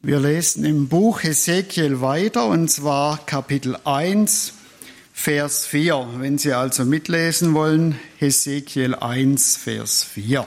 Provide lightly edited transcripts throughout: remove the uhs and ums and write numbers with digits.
Wir lesen im Buch Hesekiel weiter, und zwar Kapitel 1, Vers 4. Wenn Sie also mitlesen wollen, Hesekiel 1, Vers 4.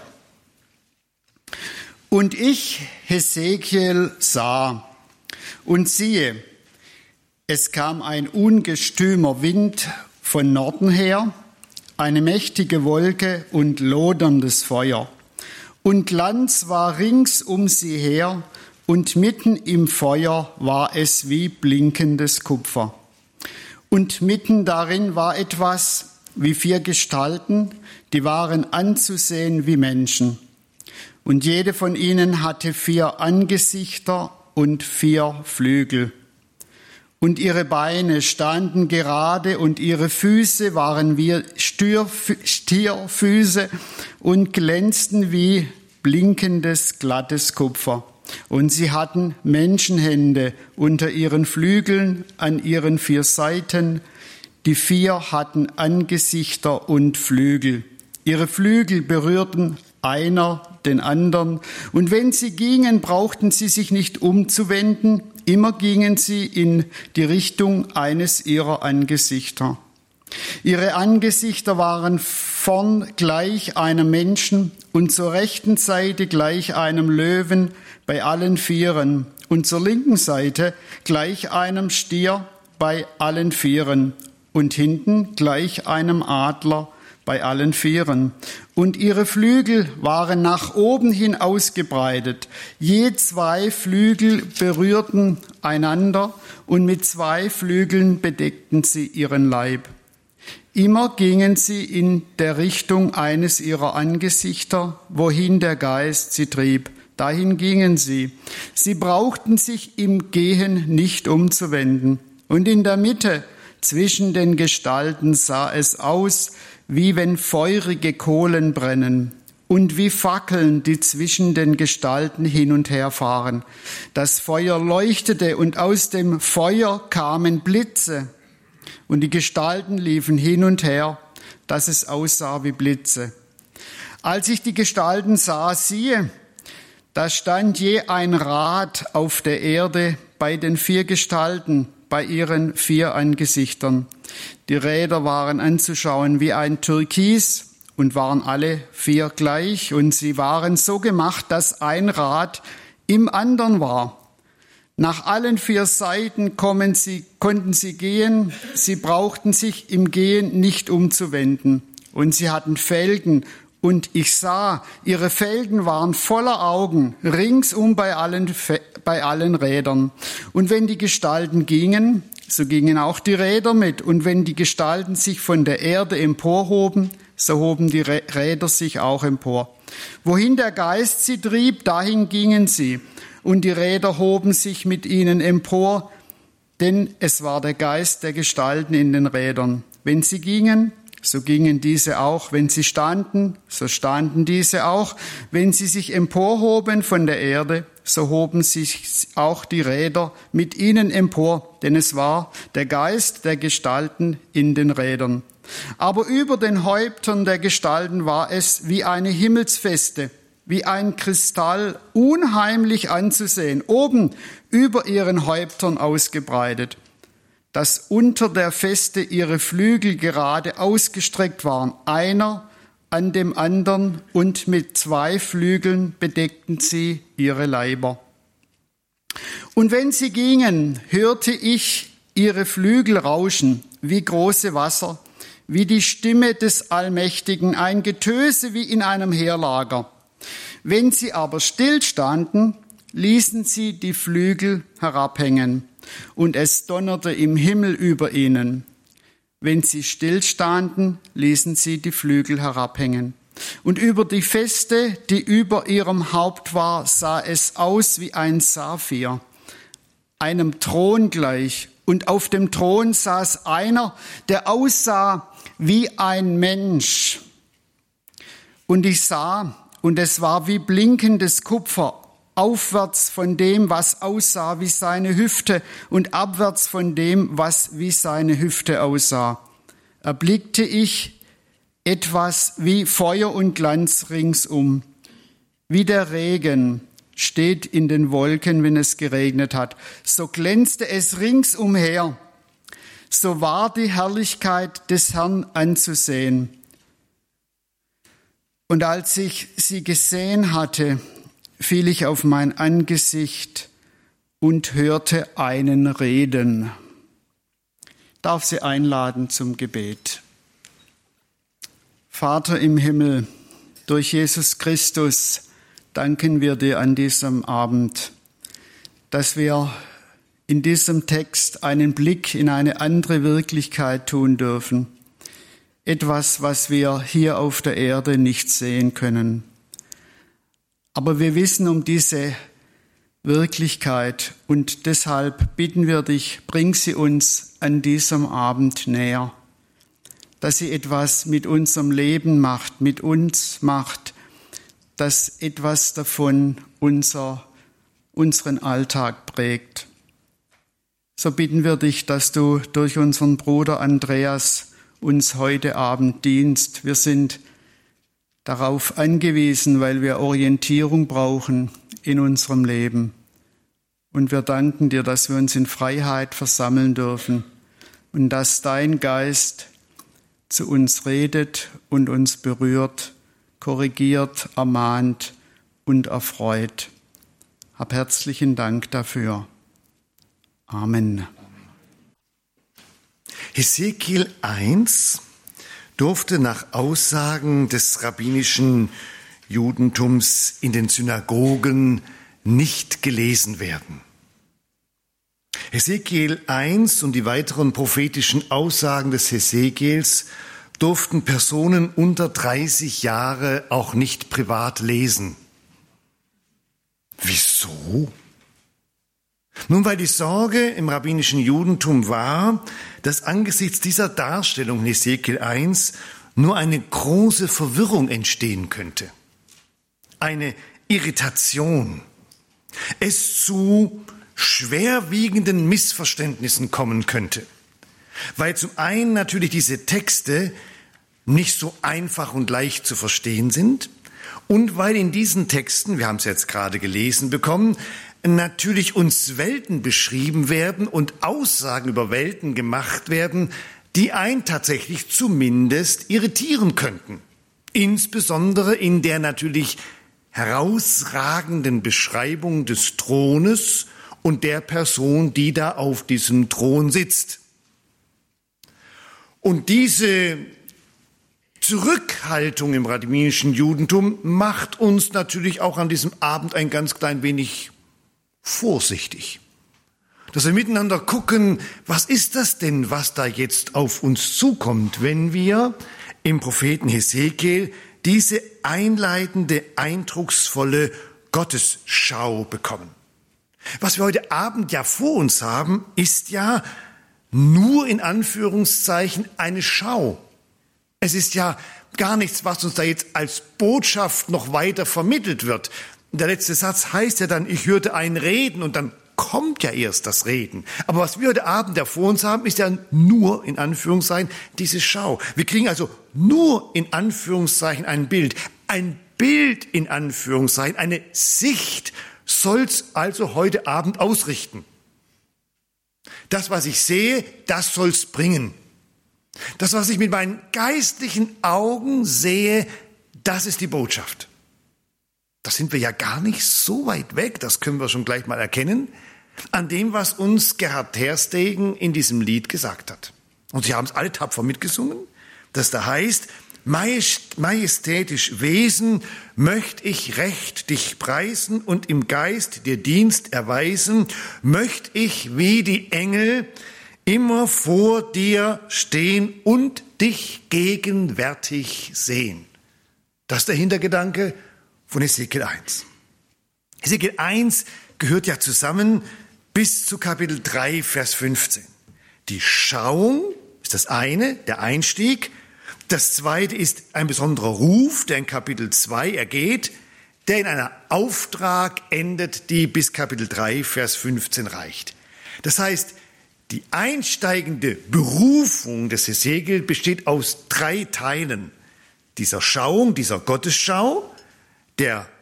Und ich, Hesekiel, sah, und siehe, es kam ein ungestümer Wind von Norden her, eine mächtige Wolke und loderndes Feuer. Und Glanz war rings um sie her, und mitten im Feuer war es wie blinkendes Kupfer. Und mitten darin war etwas wie 4 Gestalten, die waren anzusehen wie Menschen. Und jede von ihnen hatte 4 Angesichter und 4 Flügel. Und ihre Beine standen gerade und ihre Füße waren wie Stierfüße und glänzten wie blinkendes, glattes Kupfer. Und sie hatten Menschenhände unter ihren Flügeln an ihren 4 Seiten. Die 4 hatten Angesichter und Flügel. Ihre Flügel berührten einer den anderen. Und wenn sie gingen, brauchten sie sich nicht umzuwenden. Immer gingen sie in die Richtung eines ihrer Angesichter. Ihre Angesichter waren vorn gleich einem Menschen und zur rechten Seite gleich einem Löwen bei allen 4 und zur linken Seite gleich einem Stier bei allen 4 und hinten gleich einem Adler bei allen 4. Und ihre Flügel waren nach oben hin ausgebreitet. Je 2 Flügel berührten einander und mit 2 Flügeln bedeckten sie ihren Leib. Immer gingen sie in der Richtung eines ihrer Angesichter, wohin der Geist sie trieb. Dahin gingen sie. Sie brauchten sich im Gehen nicht umzuwenden. Und in der Mitte zwischen den Gestalten sah es aus, wie wenn feurige Kohlen brennen und wie Fackeln, die zwischen den Gestalten hin und her fahren. Das Feuer leuchtete und aus dem Feuer kamen Blitze. Und die Gestalten liefen hin und her, dass es aussah wie Blitze. Als ich die Gestalten sah, siehe, da stand je ein Rad auf der Erde bei den 4 Gestalten, bei ihren 4 Angesichtern. Die Räder waren anzuschauen wie ein Türkis und waren alle 4 gleich. Und sie waren so gemacht, dass ein Rad im anderen war. Nach allen 4 Seiten konnten sie gehen, sie brauchten sich im Gehen nicht umzuwenden. Und sie hatten Felgen, und ich sah, ihre Felgen waren voller Augen, ringsum bei allen Rädern. Und wenn die Gestalten gingen, so gingen auch die Räder mit. Und wenn die Gestalten sich von der Erde emporhoben, so hoben die Räder sich auch empor. Wohin der Geist sie trieb, dahin gingen sie. Und die Räder hoben sich mit ihnen empor, denn es war der Geist der Gestalten in den Rädern. Wenn sie gingen, so gingen diese auch. Wenn sie standen, so standen diese auch. Wenn sie sich emporhoben von der Erde, so hoben sich auch die Räder mit ihnen empor, denn es war der Geist der Gestalten in den Rädern. Aber über den Häuptern der Gestalten war es wie eine Himmelsfeste, wie ein Kristall, unheimlich anzusehen, oben über ihren Häuptern ausgebreitet, dass unter der Feste ihre Flügel gerade ausgestreckt waren, einer an dem anderen, und mit 2 Flügeln bedeckten sie ihre Leiber. Und wenn sie gingen, hörte ich ihre Flügel rauschen, wie große Wasser, wie die Stimme des Allmächtigen, ein Getöse wie in einem Heerlager. Wenn sie aber stillstanden, ließen sie die Flügel herabhängen, und es donnerte im Himmel über ihnen. Wenn sie stillstanden, ließen sie die Flügel herabhängen. Und über die Feste, die über ihrem Haupt war, sah es aus wie ein Saphir, einem Thron gleich. Und auf dem Thron saß einer, der aussah wie ein Mensch. Und ich sah, und es war wie blinkendes Kupfer, aufwärts von dem, was aussah wie seine Hüfte, und abwärts von dem, was wie seine Hüfte aussah. Erblickte ich etwas wie Feuer und Glanz ringsum, wie der Regen, steht in den Wolken, wenn es geregnet hat. So glänzte es ringsumher. So war die Herrlichkeit des Herrn anzusehen. Und als ich sie gesehen hatte, fiel ich auf mein Angesicht und hörte einen reden. Ich darf Sie einladen zum Gebet. Vater im Himmel, durch Jesus Christus danken wir dir an diesem Abend, dass wir in diesem Text einen Blick in eine andere Wirklichkeit tun dürfen. Etwas, was wir hier auf der Erde nicht sehen können. Aber wir wissen um diese Wirklichkeit und deshalb bitten wir dich, bring sie uns an diesem Abend näher, dass sie etwas mit unserem Leben macht, mit uns macht, dass etwas davon unseren Alltag prägt. So bitten wir dich, dass du durch unseren Bruder Andreas uns heute Abend dienst. Wir sind darauf angewiesen, weil wir Orientierung brauchen in unserem Leben. Und wir danken dir, dass wir uns in Freiheit versammeln dürfen und dass dein Geist zu uns redet und uns berührt, korrigiert, ermahnt und erfreut. Hab herzlichen Dank dafür. Amen. Hesekiel 1 durfte nach Aussagen des rabbinischen Judentums in den Synagogen nicht gelesen werden. Hesekiel 1 und die weiteren prophetischen Aussagen des Hesekiels durften Personen unter 30 Jahre auch nicht privat lesen. Wieso? Nun, weil die Sorge im rabbinischen Judentum war, dass angesichts dieser Darstellung in Hesekiel 1 nur eine große Verwirrung entstehen könnte. Eine Irritation. Es zu schwerwiegenden Missverständnissen kommen könnte. Weil zum einen natürlich diese Texte nicht so einfach und leicht zu verstehen sind und weil in diesen Texten, wir haben es jetzt gerade gelesen bekommen, natürlich uns Welten beschrieben werden und Aussagen über Welten gemacht werden, die einen tatsächlich zumindest irritieren könnten. Insbesondere in der natürlich herausragenden Beschreibung des Thrones und der Person, die da auf diesem Thron sitzt. Und diese Zurückhaltung im rabbinischen Judentum macht uns natürlich auch an diesem Abend ein ganz klein wenig vorsichtig. Dass wir miteinander gucken, was ist das denn, was da jetzt auf uns zukommt, wenn wir im Propheten Hesekiel diese einleitende, eindrucksvolle Gottesschau bekommen. Was wir heute Abend ja vor uns haben, ist ja nur in Anführungszeichen eine Schau. Es ist ja gar nichts, was uns da jetzt als Botschaft noch weiter vermittelt wird. Der letzte Satz heißt ja dann, ich hörte einen reden und dann kommt ja erst das Reden. Aber was wir heute Abend ja vor uns haben, ist ja nur in Anführungszeichen diese Schau. Wir kriegen also nur in Anführungszeichen ein Bild. Ein Bild in Anführungszeichen, eine Sicht soll's also heute Abend ausrichten. Das, was ich sehe, das soll's bringen. Das, was ich mit meinen geistlichen Augen sehe, das ist die Botschaft. Da sind wir ja gar nicht so weit weg, das können wir schon gleich mal erkennen, an dem, was uns Gerhard Terstegen in diesem Lied gesagt hat. Und Sie haben es alle tapfer mitgesungen, dass da heißt, majestätisch Wesen möcht ich recht dich preisen und im Geist dir Dienst erweisen, möcht ich wie die Engel immer vor dir stehen und dich gegenwärtig sehen. Das ist der Hintergedanke von Hesekiel 1. Hesekiel 1 gehört ja zusammen bis zu Kapitel 3, Vers 15. Die Schauung ist das eine, der Einstieg. Das zweite ist ein besonderer Ruf, der in Kapitel 2 ergeht, der in einer Auftrag endet, die bis Kapitel 3, Vers 15 reicht. Das heißt, die einsteigende Berufung des Hesekiel besteht aus 3 Teilen. Dieser Schauung, dieser Gottesschau, der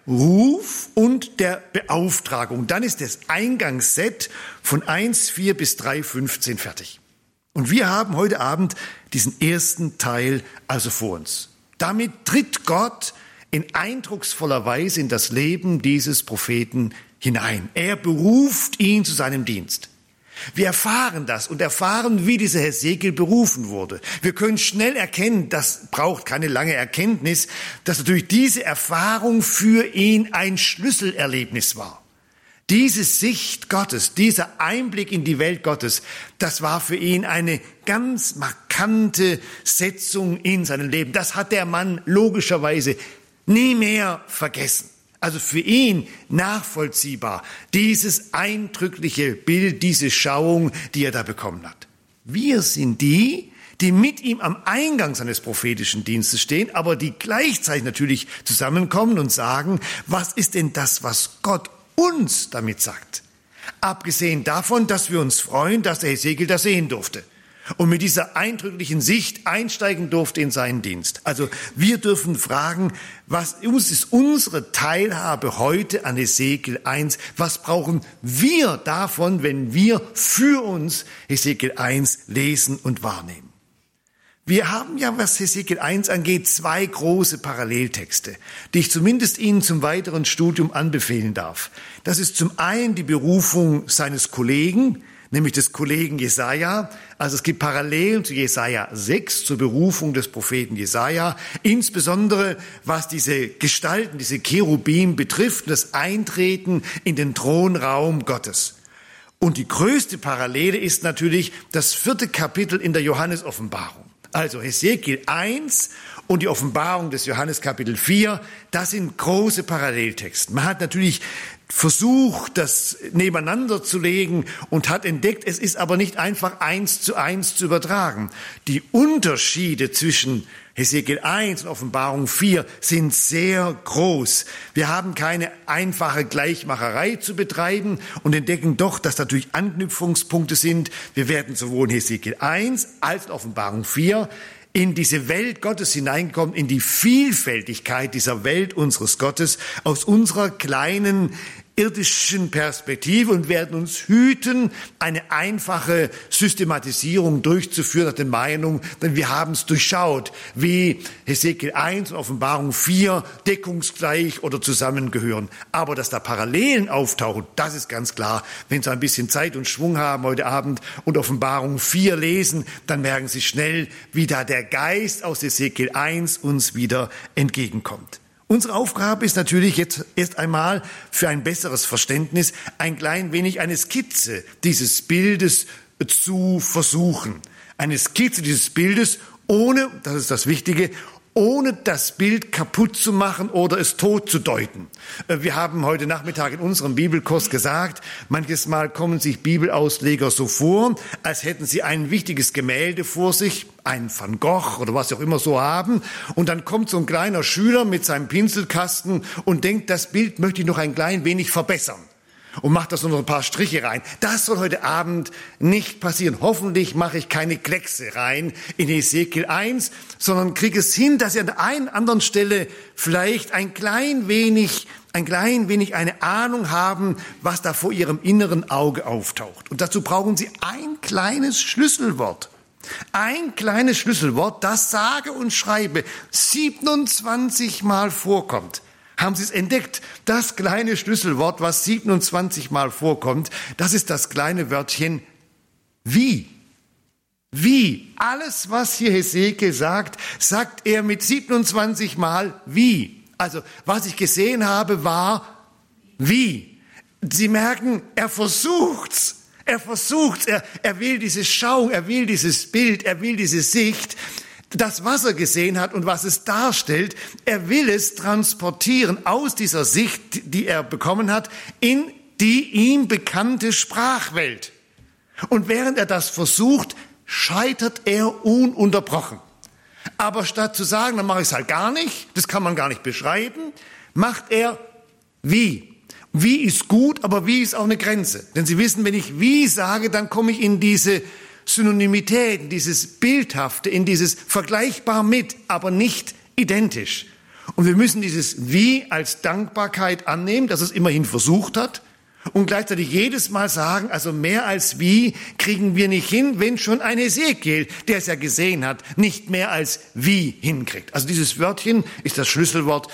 Ruf und der Beauftragung. Dann ist das Eingangsset von 1,4 bis 3,15 fertig. Und wir haben heute Abend diesen ersten Teil also vor uns. Damit tritt Gott in eindrucksvoller Weise in das Leben dieses Propheten hinein. Er beruft ihn zu seinem Dienst. Wir erfahren das und erfahren, wie dieser Hesekiel berufen wurde. Wir können schnell erkennen, das braucht keine lange Erkenntnis, dass natürlich diese Erfahrung für ihn ein Schlüsselerlebnis war. Diese Sicht Gottes, dieser Einblick in die Welt Gottes, das war für ihn eine ganz markante Setzung in seinem Leben. Das hat der Mann logischerweise nie mehr vergessen. Also für ihn nachvollziehbar, dieses eindrückliche Bild, diese Schauung, die er da bekommen hat. Wir sind die mit ihm am Eingang seines prophetischen Dienstes stehen, aber die gleichzeitig natürlich zusammenkommen und sagen, was ist denn das, was Gott uns damit sagt? Abgesehen davon, dass wir uns freuen, dass der Hesekiel das sehen durfte und mit dieser eindrücklichen Sicht einsteigen durfte in seinen Dienst. Also wir dürfen fragen, was ist unsere Teilhabe heute an Hesekiel 1? Was brauchen wir davon, wenn wir für uns Hesekiel 1 lesen und wahrnehmen? Wir haben ja, was Hesekiel 1 angeht, 2 große Paralleltexte, die ich zumindest Ihnen zum weiteren Studium anbefehlen darf. Das ist zum einen die Berufung seines Kollegen, nämlich des Kollegen Jesaja. Also es gibt Parallelen zu Jesaja 6, zur Berufung des Propheten Jesaja, insbesondere was diese Gestalten, diese Cherubim betrifft, das Eintreten in den Thronraum Gottes. Und die größte Parallele ist natürlich das 4. Kapitel in der Johannes-Offenbarung. Also Hesekiel 1 und die Offenbarung des Johannes Kapitel 4, das sind große Paralleltexte. Man hat natürlich versucht, das nebeneinander zu legen und hat entdeckt, es ist aber nicht einfach 1:1 zu übertragen. Die Unterschiede zwischen Hesekiel 1 und Offenbarung 4 sind sehr groß. Wir haben keine einfache Gleichmacherei zu betreiben und entdecken doch, dass natürlich Anknüpfungspunkte sind. Wir werden sowohl in Hesekiel 1 als in Offenbarung 4 in diese Welt Gottes hineinkommen, in die Vielfältigkeit dieser Welt unseres Gottes aus unserer kleinen irdischen Perspektive und werden uns hüten, eine einfache Systematisierung durchzuführen nach der Meinung, denn wir haben es durchschaut, wie Hesekiel 1 und Offenbarung 4 deckungsgleich oder zusammengehören. Aber dass da Parallelen auftauchen, das ist ganz klar. Wenn Sie ein bisschen Zeit und Schwung haben heute Abend und Offenbarung 4 lesen, dann merken Sie schnell, wie da der Geist aus Hesekiel 1 uns wieder entgegenkommt. Unsere Aufgabe ist natürlich jetzt erst einmal für ein besseres Verständnis ein klein wenig eine Skizze dieses Bildes zu versuchen. Eine Skizze dieses Bildes ohne, das ist das Wichtige, ohne das Bild kaputt zu machen oder es tot zu deuten. Wir haben heute Nachmittag in unserem Bibelkurs gesagt, manches Mal kommen sich Bibelausleger so vor, als hätten sie ein wichtiges Gemälde vor sich, ein Van Gogh oder was sie auch immer so haben, und dann kommt so ein kleiner Schüler mit seinem Pinselkasten und denkt, das Bild möchte ich noch ein klein wenig verbessern. Und macht da so noch ein paar Striche rein. Das soll heute Abend nicht passieren. Hoffentlich mache ich keine Kleckse rein in Hesekiel 1, sondern kriege es hin, dass ihr an der einen anderen Stelle vielleicht ein klein wenig eine Ahnung haben, was da vor ihrem inneren Auge auftaucht. Und dazu brauchen Sie ein kleines Schlüsselwort. Ein kleines Schlüsselwort, das sage und schreibe 27 Mal vorkommt. Haben Sie es entdeckt? Das kleine Schlüsselwort, was 27 Mal vorkommt, das ist das kleine Wörtchen wie. Wie. Alles, was hier Hesekiel sagt, sagt er mit 27 Mal wie. Also, was ich gesehen habe, war wie. Sie merken, er versucht's. Er will diese Schauung, er will dieses Bild, er will diese Sicht. Das, was er gesehen hat und was es darstellt, er will es transportieren aus dieser Sicht, die er bekommen hat, in die ihm bekannte Sprachwelt. Und während er das versucht, scheitert er ununterbrochen. Aber statt zu sagen, dann mache ich es halt gar nicht, das kann man gar nicht beschreiben, macht er wie. Wie ist gut, aber wie ist auch eine Grenze. Denn Sie wissen, wenn ich wie sage, dann komme ich in diese Synonymität, in dieses Bildhafte, in dieses vergleichbar mit, aber nicht identisch. Und wir müssen dieses Wie als Dankbarkeit annehmen, dass es immerhin versucht hat. Und gleichzeitig jedes Mal sagen, also mehr als wie kriegen wir nicht hin, wenn schon ein Hesekiel, der es ja gesehen hat, nicht mehr als wie hinkriegt. Also dieses Wörtchen ist das Schlüsselwort,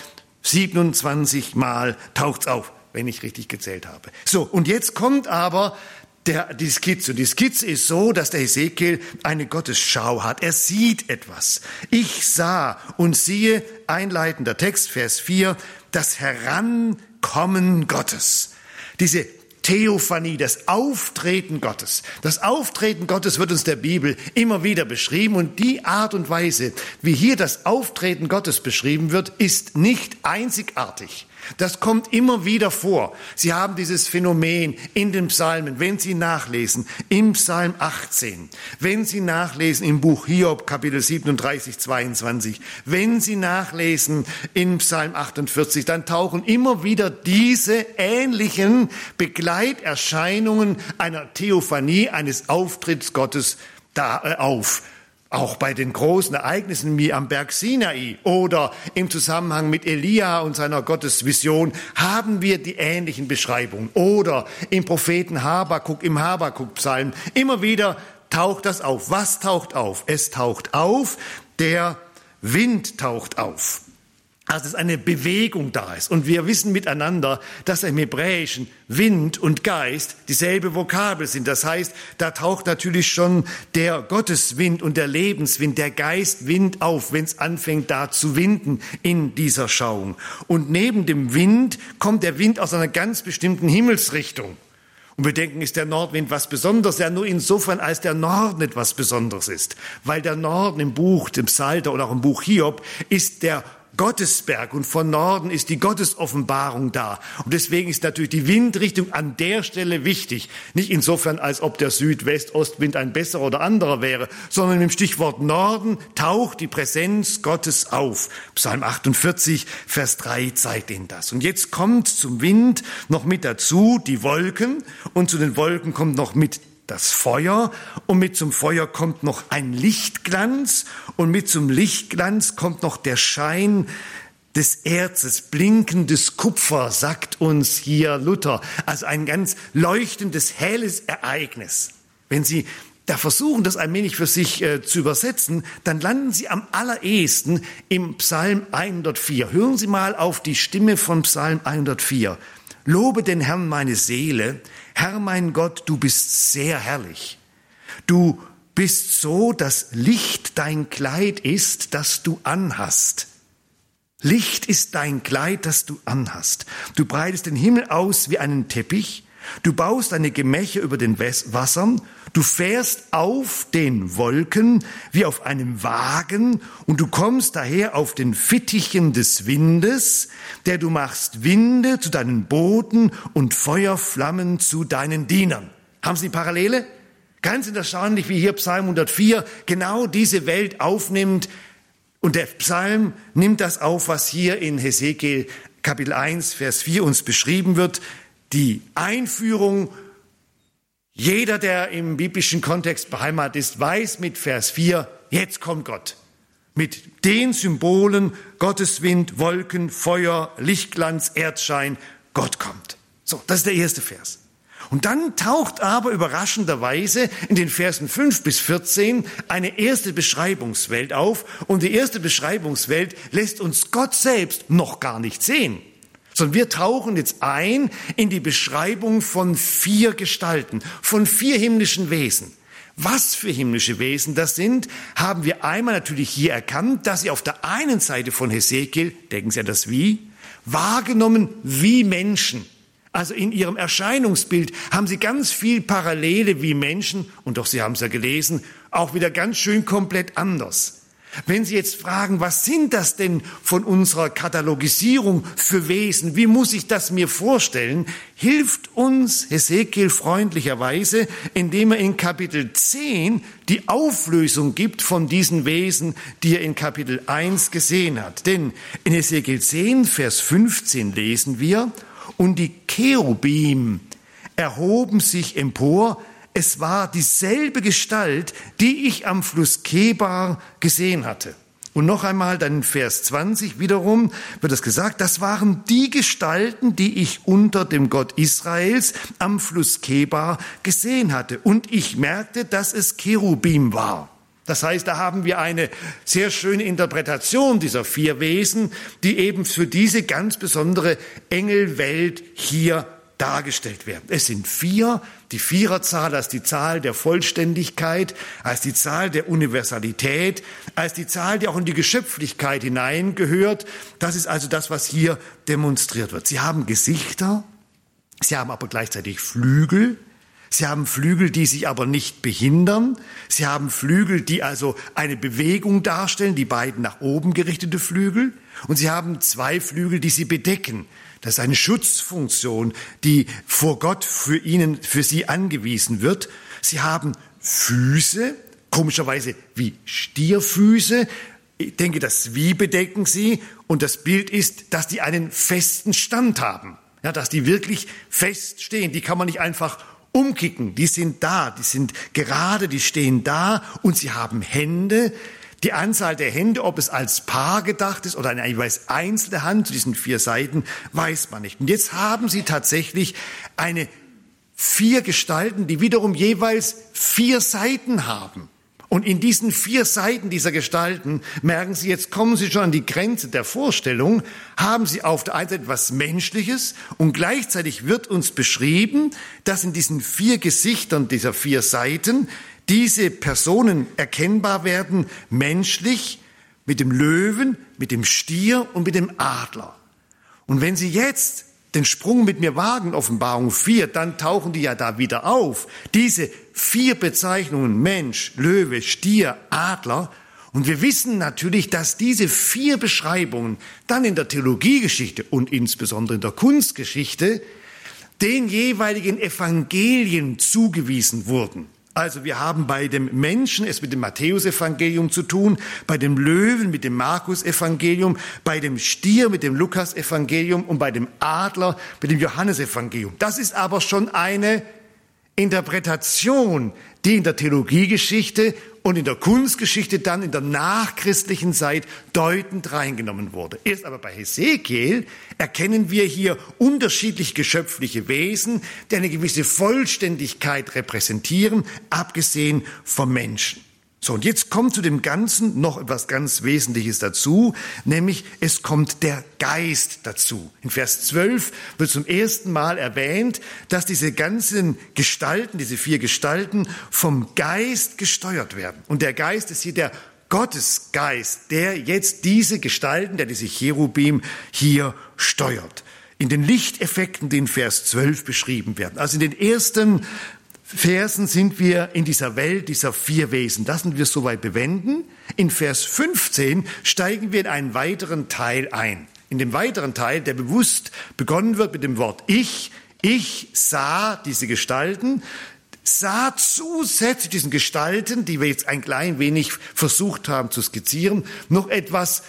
27 Mal taucht's auf, wenn ich richtig gezählt habe. So, und jetzt kommt aber die Skizze. Die Skizze ist so, dass der Hesekiel eine Gottesschau hat. Er sieht etwas. Ich sah und siehe, einleitender Text, Vers 4, das Herankommen Gottes. Diese Theophanie, das Auftreten Gottes. Das Auftreten Gottes wird uns der Bibel immer wieder beschrieben und die Art und Weise, wie hier das Auftreten Gottes beschrieben wird, ist nicht einzigartig. Das kommt immer wieder vor. Sie haben dieses Phänomen in den Psalmen, wenn Sie nachlesen, im Psalm 18, wenn Sie nachlesen im Buch Hiob, Kapitel 37, 22, wenn Sie nachlesen in Psalm 48, dann tauchen immer wieder diese ähnlichen Begleiterscheinungen einer Theophanie, eines Auftritts Gottes da auf. Auch bei den großen Ereignissen wie am Berg Sinai oder im Zusammenhang mit Elia und seiner Gottesvision haben wir die ähnlichen Beschreibungen. Oder im Propheten Habakuk, im Habakuk-Psalm, immer wieder taucht das auf. Was taucht auf? Es taucht auf, der Wind taucht auf. Also dass eine Bewegung da ist. Und wir wissen miteinander, dass im Hebräischen Wind und Geist dieselbe Vokabel sind. Das heißt, da taucht natürlich schon der Gotteswind und der Lebenswind, der Geistwind auf, wenn es anfängt da zu winden in dieser Schauung. Und neben dem Wind kommt der Wind aus einer ganz bestimmten Himmelsrichtung. Und wir denken, ist der Nordwind was Besonderes? Ja, nur insofern, als der Norden etwas Besonderes ist. Weil der Norden im Buch, dem Psalter oder auch im Buch Hiob, ist der Gottesberg und von Norden ist die Gottesoffenbarung da. Und deswegen ist natürlich die Windrichtung an der Stelle wichtig. Nicht insofern, als ob der Südwest-Ostwind ein besserer oder anderer wäre, sondern im Stichwort Norden taucht die Präsenz Gottes auf. Psalm 48, Vers 3 zeigt Ihnen das. Und jetzt kommt zum Wind noch mit dazu die Wolken und zu den Wolken kommt noch mit das Feuer und mit zum Feuer kommt noch ein Lichtglanz und mit zum Lichtglanz kommt noch der Schein des Erzes, blinkendes Kupfer, sagt uns hier Luther. Also ein ganz leuchtendes, helles Ereignis. Wenn Sie da versuchen, das ein wenig für sich zu übersetzen, dann landen Sie am allerersten im Psalm 104. Hören Sie mal auf die Stimme von Psalm 104. Lobe den Herrn meine Seele. Herr mein Gott, du bist sehr herrlich. Du bist so, dass Licht dein Kleid ist, das du anhast. Licht ist dein Kleid, das du anhast. Du breitest den Himmel aus wie einen Teppich. Du baust deine Gemächer über den Wassern. Du fährst auf den Wolken wie auf einem Wagen und du kommst daher auf den Fittichen des Windes, der du machst Winde zu deinen Booten und Feuerflammen zu deinen Dienern. Haben Sie die Parallele? Ganz erstaunlich, wie hier Psalm 104 genau diese Welt aufnimmt. Und der Psalm nimmt das auf, was hier in Hesekiel Kapitel 1, Vers 4 uns beschrieben wird. Die Einführung, jeder, der im biblischen Kontext beheimatet ist, weiß mit Vers 4, jetzt kommt Gott. Mit den Symbolen Gotteswind, Wolken, Feuer, Lichtglanz, Erdschein, Gott kommt. So, das ist der erste Vers. Und dann taucht aber überraschenderweise in den Versen 5 bis 14 eine erste Beschreibungswelt auf. Und die erste Beschreibungswelt lässt uns Gott selbst noch gar nicht sehen. Sondern wir tauchen jetzt ein in die Beschreibung von 4 Gestalten, von 4 himmlischen Wesen. Was für himmlische Wesen das sind, haben wir einmal natürlich hier erkannt, dass sie auf der einen Seite von Hesekiel, denken Sie an das Wie, wahrgenommen wie Menschen. Also in ihrem Erscheinungsbild haben sie ganz viel Parallele wie Menschen, und doch Sie haben es ja gelesen, auch wieder ganz schön komplett anders. Wenn Sie jetzt fragen, was sind das denn von unserer Katalogisierung für Wesen, wie muss ich das mir vorstellen, hilft uns Hesekiel freundlicherweise, indem er in Kapitel 10 die Auflösung gibt von diesen Wesen, die er in Kapitel 1 gesehen hat. Denn in Hesekiel 10, Vers 15 lesen wir, und die Cherubim erhoben sich empor. Es war dieselbe Gestalt, die ich am Fluss Kebar gesehen hatte. Und noch einmal dann in Vers 20 wiederum wird es gesagt, das waren die Gestalten, die ich unter dem Gott Israels am Fluss Kebar gesehen hatte. Und ich merkte, dass es Cherubim war. Das heißt, da haben wir eine sehr schöne Interpretation dieser 4 Wesen, die eben für diese ganz besondere Engelwelt hier dargestellt werden. Es sind 4, die Viererzahl als die Zahl der Vollständigkeit, als die Zahl der Universalität, als die Zahl, die auch in die Geschöpflichkeit hineingehört. Das ist also das, was hier demonstriert wird. Sie haben Gesichter, sie haben aber gleichzeitig Flügel. Sie haben Flügel, die sich aber nicht behindern. Sie haben Flügel, die also eine Bewegung darstellen, die beiden nach oben gerichtete Flügel. Und sie haben 2 Flügel, die sie bedecken. Das ist eine Schutzfunktion, die vor Gott für sie angewiesen wird. Sie haben Füße, komischerweise wie Stierfüße. Ich denke, das Wie bedecken sie. Und das Bild ist, dass die einen festen Stand haben. Ja, dass die wirklich fest stehen. Die kann man nicht einfach umkicken. Die sind da, die sind gerade, die stehen da und sie haben Hände. Die Anzahl der Hände, ob es als Paar gedacht ist oder eine jeweils einzelne Hand zu diesen 4 Seiten, weiß man nicht. Und jetzt haben sie tatsächlich 4 Gestalten, die wiederum jeweils 4 Seiten haben. Und in diesen 4 Seiten dieser Gestalten, merken Sie, jetzt kommen Sie schon an die Grenze der Vorstellung, haben Sie auf der einen Seite etwas Menschliches und gleichzeitig wird uns beschrieben, dass in diesen 4 Gesichtern dieser 4 Seiten diese Personen erkennbar werden, menschlich, mit dem Löwen, mit dem Stier und mit dem Adler. Und wenn Sie jetzt den Sprung mit mir wagen, Offenbarung 4, dann tauchen die ja da wieder auf. Diese 4 Bezeichnungen, Mensch, Löwe, Stier, Adler. Und wir wissen natürlich, dass diese 4 Beschreibungen dann in der Theologiegeschichte und insbesondere in der Kunstgeschichte den jeweiligen Evangelien zugewiesen wurden. Also wir haben bei dem Menschen es mit dem Matthäusevangelium zu tun, bei dem Löwen mit dem Markusevangelium, bei dem Stier mit dem Lukasevangelium und bei dem Adler mit dem Johannesevangelium. Das ist aber schon eine Interpretation, die in der Theologiegeschichte und in der Kunstgeschichte dann in der nachchristlichen Zeit deutend reingenommen wurde. Erst aber bei Hesekiel erkennen wir hier unterschiedlich geschöpfliche Wesen, die eine gewisse Vollständigkeit repräsentieren, abgesehen vom Menschen. So, und jetzt kommt zu dem Ganzen noch etwas ganz Wesentliches dazu, nämlich es kommt der Geist dazu. In Vers 12 wird zum ersten Mal erwähnt, dass diese ganzen Gestalten, diese 4 Gestalten vom Geist gesteuert werden. Und der Geist ist hier der Gottesgeist, der jetzt diese Gestalten, der diese Cherubim hier steuert. In den Lichteffekten, die in Vers 12 beschrieben werden. Also in den ersten Versen sind wir in dieser Welt dieser 4 Wesen. Lassen wir es soweit bewenden. In Vers 15 steigen wir in einen weiteren Teil ein. In dem weiteren Teil, der bewusst begonnen wird mit dem Wort Ich. Ich sah diese Gestalten, sah zusätzlich diesen Gestalten, die wir jetzt ein klein wenig versucht haben zu skizzieren, noch etwas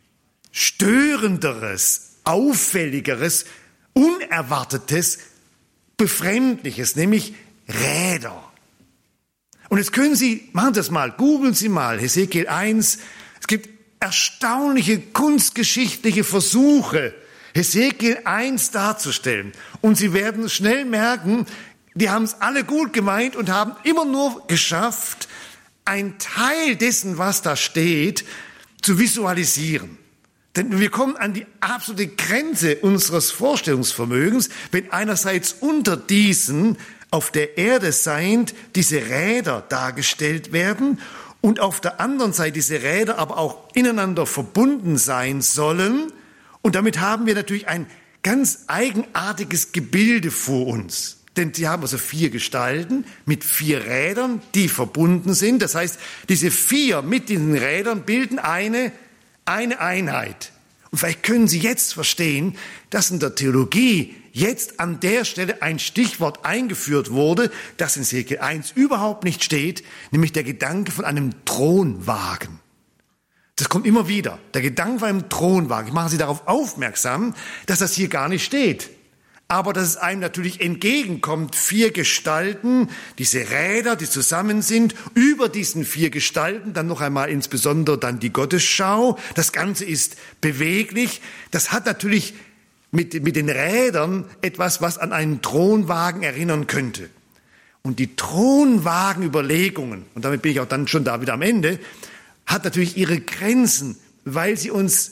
Störenderes, Auffälligeres, Unerwartetes, Befremdliches, nämlich Räder. Und jetzt können Sie, machen Sie das mal, googeln Sie mal, Hesekiel 1. Es gibt erstaunliche kunstgeschichtliche Versuche, Hesekiel 1 darzustellen. Und Sie werden schnell merken, die haben es alle gut gemeint und haben immer nur geschafft, einen Teil dessen, was da steht, zu visualisieren. Denn wir kommen an die absolute Grenze unseres Vorstellungsvermögens, wenn einerseits unter diesen auf der Erde seiend diese Räder dargestellt werden und auf der anderen Seite diese Räder aber auch ineinander verbunden sein sollen. Und damit haben wir natürlich ein ganz eigenartiges Gebilde vor uns. Denn sie haben also 4 Gestalten mit 4 Rädern, die verbunden sind. Das heißt, diese 4 mit diesen Rädern bilden eine Einheit. Und vielleicht können Sie jetzt verstehen, dass in der Theologie jetzt an der Stelle ein Stichwort eingeführt wurde, das in Hesekiel 1 überhaupt nicht steht, nämlich der Gedanke von einem Thronwagen. Das kommt immer wieder, der Gedanke von einem Thronwagen. Ich mache Sie darauf aufmerksam, dass das hier gar nicht steht. aber dass es einem natürlich entgegenkommt, 4 Gestalten, diese Räder, die zusammen sind, über diesen 4 Gestalten, dann noch einmal insbesondere dann die Gottesschau. Das Ganze ist beweglich. Das hat natürlich mit den Rädern etwas, was an einen Thronwagen erinnern könnte. Und die Thronwagenüberlegungen, und damit bin ich auch dann schon da wieder am Ende, hat natürlich ihre Grenzen, weil sie uns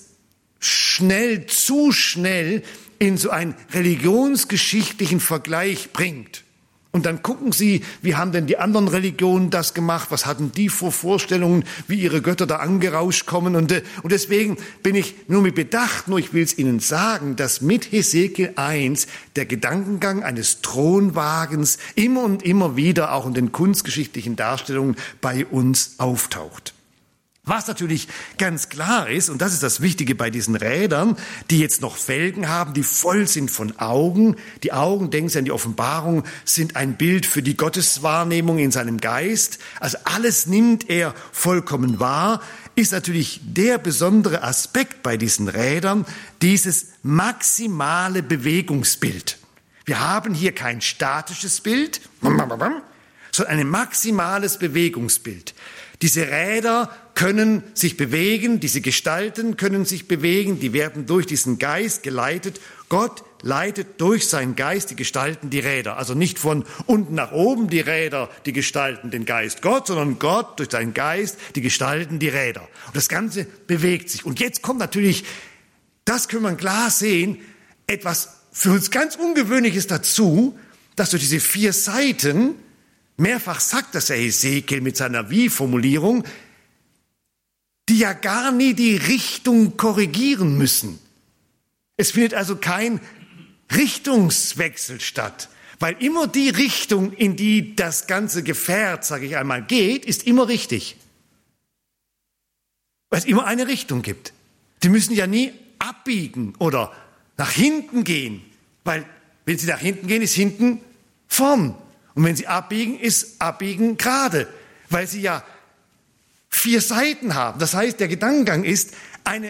zu schnell in so einen religionsgeschichtlichen Vergleich bringt. Und dann gucken Sie, wie haben denn die anderen Religionen das gemacht? Was hatten die für Vorstellungen, wie ihre Götter da angerauscht kommen? Und deswegen bin ich nur mit Bedacht, ich will es Ihnen sagen, dass mit Hesekiel 1 der Gedankengang eines Thronwagens immer und immer wieder auch in den kunstgeschichtlichen Darstellungen bei uns auftaucht. Was natürlich ganz klar ist, und das ist das Wichtige bei diesen Rädern, die jetzt noch Felgen haben, die voll sind von Augen. Die Augen, denken Sie an die Offenbarung, sind ein Bild für die Gotteswahrnehmung in seinem Geist. Also alles nimmt er vollkommen wahr, ist natürlich der besondere Aspekt bei diesen Rädern, dieses maximale Bewegungsbild. Wir haben hier kein statisches Bild, sondern ein maximales Bewegungsbild. Diese Räder können sich bewegen, diese Gestalten können sich bewegen, die werden durch diesen Geist geleitet. Gott leitet durch seinen Geist die Gestalten die Räder. Also nicht von unten nach oben die Räder, die gestalten den Geist Gott, sondern Gott durch seinen Geist, die gestalten die Räder. Und das Ganze bewegt sich. Und jetzt kommt natürlich, das können wir klar sehen, etwas für uns ganz Ungewöhnliches dazu, dass durch diese 4 Seiten, mehrfach sagt das der Hesekiel mit seiner Wie-Formulierung, die ja gar nie die Richtung korrigieren müssen. Es findet also kein Richtungswechsel statt, weil immer die Richtung, in die das ganze Gefährt, sage ich einmal, geht, ist immer richtig. Weil es immer eine Richtung gibt. Die müssen ja nie abbiegen oder nach hinten gehen, weil wenn sie nach hinten gehen, ist hinten vorn. Und wenn sie abbiegen, ist Abbiegen gerade, weil sie ja 4 Seiten haben. Das heißt, der Gedankengang ist eine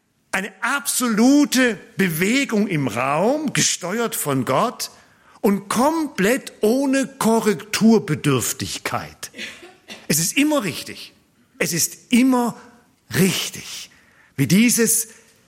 absolute Bewegung im Raum, gesteuert von Gott und komplett ohne Korrekturbedürftigkeit. Es ist immer richtig. Es ist immer richtig. Wie dieses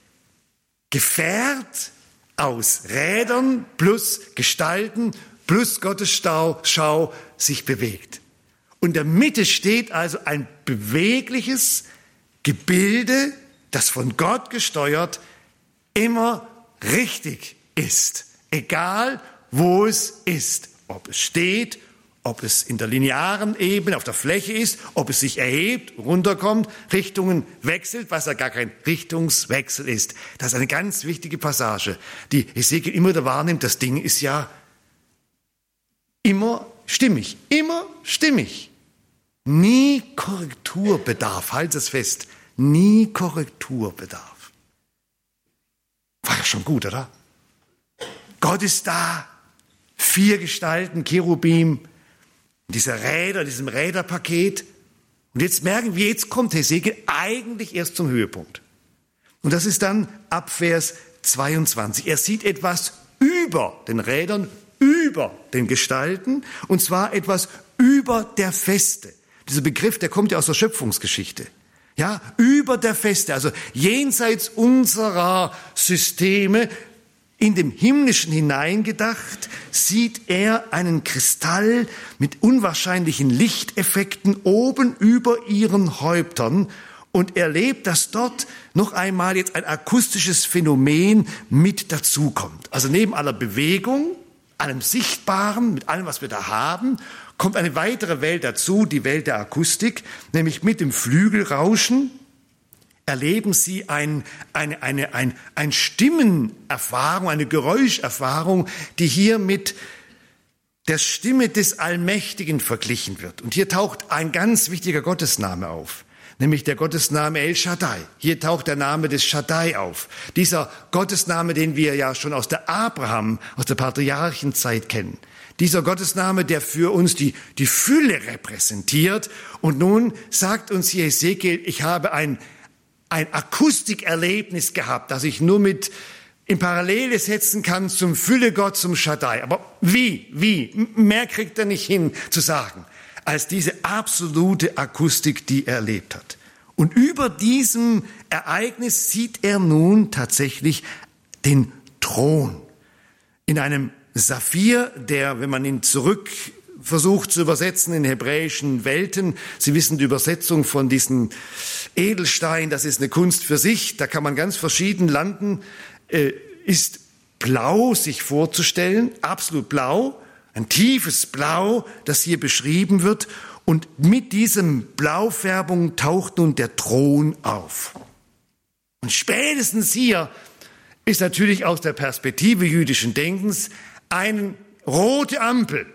Gefährt aus Rädern plus Gestalten plus Gottesschau sich bewegt. Und in der Mitte steht also ein bewegliches Gebilde, das von Gott gesteuert immer richtig ist. Egal, wo es ist. Ob es steht, ob es in der linearen Ebene auf der Fläche ist, ob es sich erhebt, runterkommt, Richtungen wechselt, was ja gar kein Richtungswechsel ist. Das ist eine ganz wichtige Passage, die Hesekiel immer wieder wahrnimmt. Das Ding ist ja immer stimmig. Nie Korrekturbedarf, halt es fest, nie Korrekturbedarf. War ja schon gut, oder? Gott ist da, 4 Gestalten, Cherubim, diese Räder, diesem Räderpaket. Und jetzt merken wir, jetzt kommt Hesekiel eigentlich erst zum Höhepunkt. Und das ist dann ab Vers 22. Er sieht etwas über den Rädern, über den Gestalten, und zwar etwas über der Feste. Dieser Begriff, der kommt ja aus der Schöpfungsgeschichte. Ja, über der Feste, also jenseits unserer Systeme, in dem Himmlischen hineingedacht, sieht er einen Kristall mit unwahrscheinlichen Lichteffekten oben über ihren Häuptern und erlebt, dass dort noch einmal jetzt ein akustisches Phänomen mit dazukommt. Also neben aller Bewegung, allem Sichtbaren, mit allem, was wir da haben, kommt eine weitere Welt dazu, die Welt der Akustik, nämlich mit dem Flügelrauschen erleben Sie eine Stimmenerfahrung, eine Geräuscherfahrung, die hier mit der Stimme des Allmächtigen verglichen wird. Und hier taucht ein ganz wichtiger Gottesname auf, nämlich der Gottesname El Shaddai. Hier taucht der Name des Shaddai auf. Dieser Gottesname, den wir ja schon aus der Patriarchenzeit kennen. Dieser Gottesname, der für uns die Fülle repräsentiert. Und nun sagt uns hier Hesekiel, ich habe ein Akustikerlebnis gehabt, das ich nur mit in Parallele setzen kann zum Füllegott, zum Shaddai. Aber wie? Mehr kriegt er nicht hin zu sagen, als diese absolute Akustik, die er erlebt hat. Und über diesem Ereignis sieht er nun tatsächlich den Thron in einem Saphir, der, wenn man ihn zurück versucht zu übersetzen in hebräischen Welten, Sie wissen, die Übersetzung von diesem Edelstein, das ist eine Kunst für sich, da kann man ganz verschieden landen, ist blau sich vorzustellen, absolut blau, ein tiefes Blau, das hier beschrieben wird. Und mit diesem Blaufärbung taucht nun der Thron auf. Und spätestens hier ist natürlich aus der Perspektive jüdischen Denkens eine rote Ampel.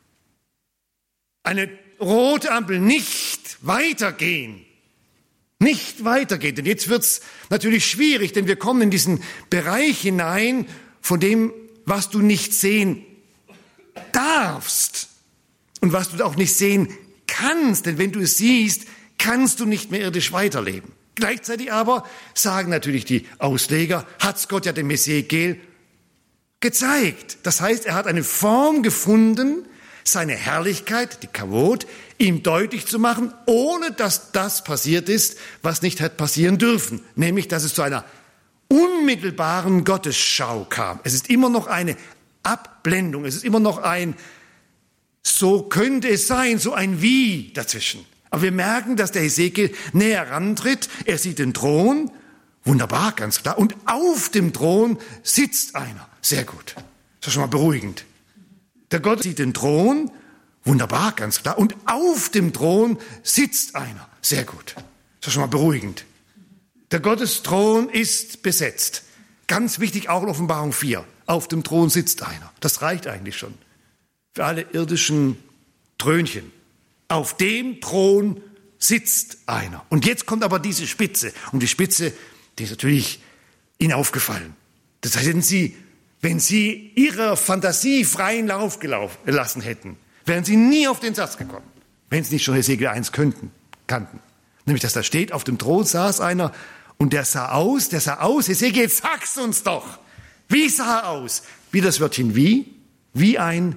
Eine rote Ampel, nicht weitergehen. Nicht weitergehen. Denn jetzt wird's natürlich schwierig, denn wir kommen in diesen Bereich hinein, von dem, was du nicht sehen darfst und was du auch nicht sehen kannst, denn wenn du es siehst, kannst du nicht mehr irdisch weiterleben. Gleichzeitig aber sagen natürlich die Ausleger, hat's Gott ja dem Hesekiel gezeigt. Das heißt, er hat eine Form gefunden, seine Herrlichkeit, die Kavod, ihm deutlich zu machen, ohne dass das passiert ist, was nicht hätte passieren dürfen, nämlich, dass es zu einer unmittelbaren Gottesschau kam. Es ist immer noch eine Abblendung, es ist immer noch ein so könnte es sein, so ein Wie dazwischen. Aber wir merken, dass der Hesekiel näher herantritt. Er sieht den Thron. Wunderbar, ganz klar. Und auf dem Thron sitzt einer. Sehr gut. Das ist schon mal beruhigend. Der Gott sieht den Thron. Wunderbar, ganz klar. Und auf dem Thron sitzt einer. Sehr gut. Das ist schon mal beruhigend. Der Gottesthron ist besetzt. Ganz wichtig auch in Offenbarung 4. Auf dem Thron sitzt einer. Das reicht eigentlich schon. Für alle irdischen Thrönchen. Auf dem Thron sitzt einer. Und jetzt kommt aber diese Spitze. Und die Spitze, die ist natürlich Ihnen aufgefallen. Das heißt, wenn Sie Ihrer Fantasie freien Lauf gelassen hätten, wären Sie nie auf den Satz gekommen. Wenn Sie nicht schon Hesekiel 1 kannten. Nämlich, dass da steht, auf dem Thron saß einer und der sah aus, Hesekiel, sag's uns doch. Wie sah er aus? Wie das Wörtchen wie ein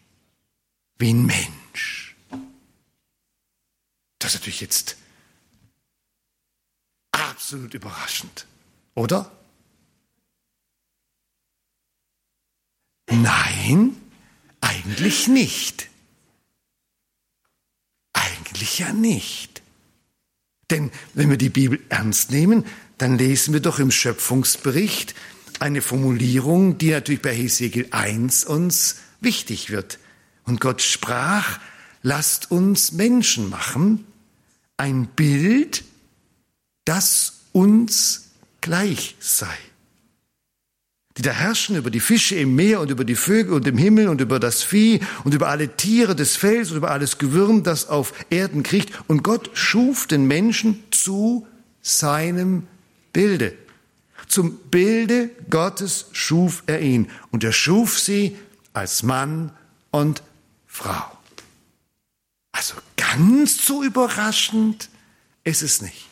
Mensch. Das ist natürlich jetzt absolut überraschend, oder? Nein, eigentlich nicht. Eigentlich ja nicht. Denn wenn wir die Bibel ernst nehmen, dann lesen wir doch im Schöpfungsbericht eine Formulierung, die natürlich bei Hesekiel 1 uns wichtig wird. Und Gott sprach, lasst uns Menschen machen, ein Bild, das uns gleich sei. Die da herrschen über die Fische im Meer und über die Vögel und im Himmel und über das Vieh und über alle Tiere des Feldes und über alles Gewürm, das auf Erden kriecht. Und Gott schuf den Menschen zu seinem Bilde. Zum Bilde Gottes schuf er ihn. Und er schuf sie als Mann und Frau. Also ganz so überraschend ist es nicht.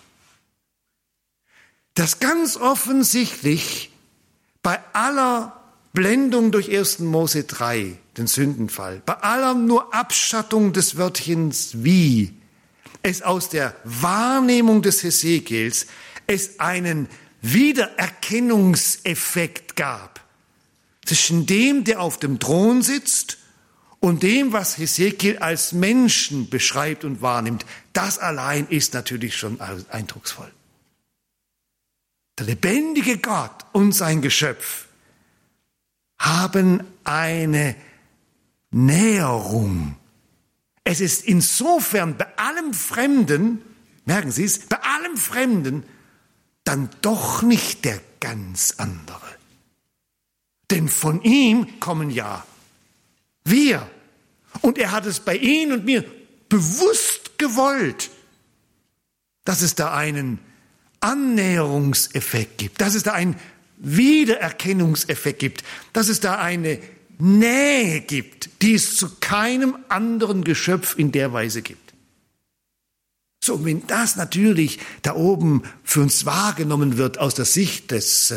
Dass ganz offensichtlich bei aller Blendung durch 1. Mose 3, den Sündenfall, bei aller nur Abschattung des Wörtchens wie, es aus der Wahrnehmung des Hesekiels es einen Wiedererkennungseffekt gab zwischen dem, der auf dem Thron sitzt, und dem, was Hesekiel als Menschen beschreibt und wahrnimmt. Das allein ist natürlich schon eindrucksvoll. Der lebendige Gott und sein Geschöpf haben eine Näherung. Es ist insofern bei allem Fremden, merken Sie es, bei allem Fremden dann doch nicht der ganz andere. Denn von ihm kommen ja wir. Und er hat es bei Ihnen und mir bewusst gewollt, dass es da einen Annäherungseffekt gibt, dass es da einen Wiedererkennungseffekt gibt, dass es da eine Nähe gibt, die es zu keinem anderen Geschöpf in der Weise gibt. So, und wenn das natürlich da oben für uns wahrgenommen wird aus der Sicht des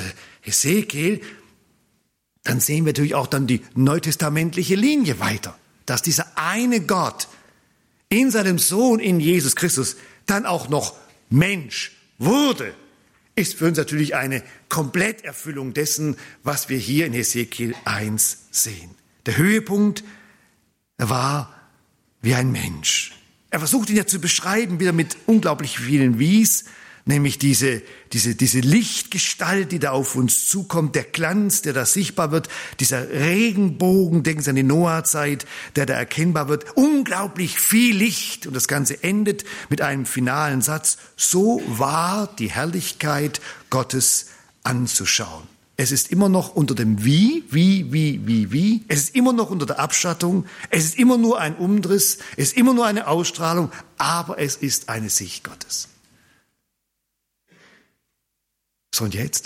Hesekiel, dann sehen wir natürlich auch dann die neutestamentliche Linie weiter, dass dieser eine Gott in seinem Sohn, in Jesus Christus, dann auch noch Mensch wurde, ist für uns natürlich eine Kompletterfüllung dessen, was wir hier in Hesekiel 1 sehen. Der Höhepunkt, er war wie ein Mensch. Er versucht ihn ja zu beschreiben, wieder mit unglaublich vielen Wies, nämlich diese Lichtgestalt, die da auf uns zukommt, der Glanz, der da sichtbar wird, dieser Regenbogen, denken Sie an die Noah-Zeit, der da erkennbar wird, unglaublich viel Licht und das Ganze endet mit einem finalen Satz, so war die Herrlichkeit Gottes anzuschauen. Es ist immer noch unter dem Wie, es ist immer noch unter der Abschattung, es ist immer nur ein Umriss, es ist immer nur eine Ausstrahlung, aber es ist eine Sicht Gottes. So, und jetzt?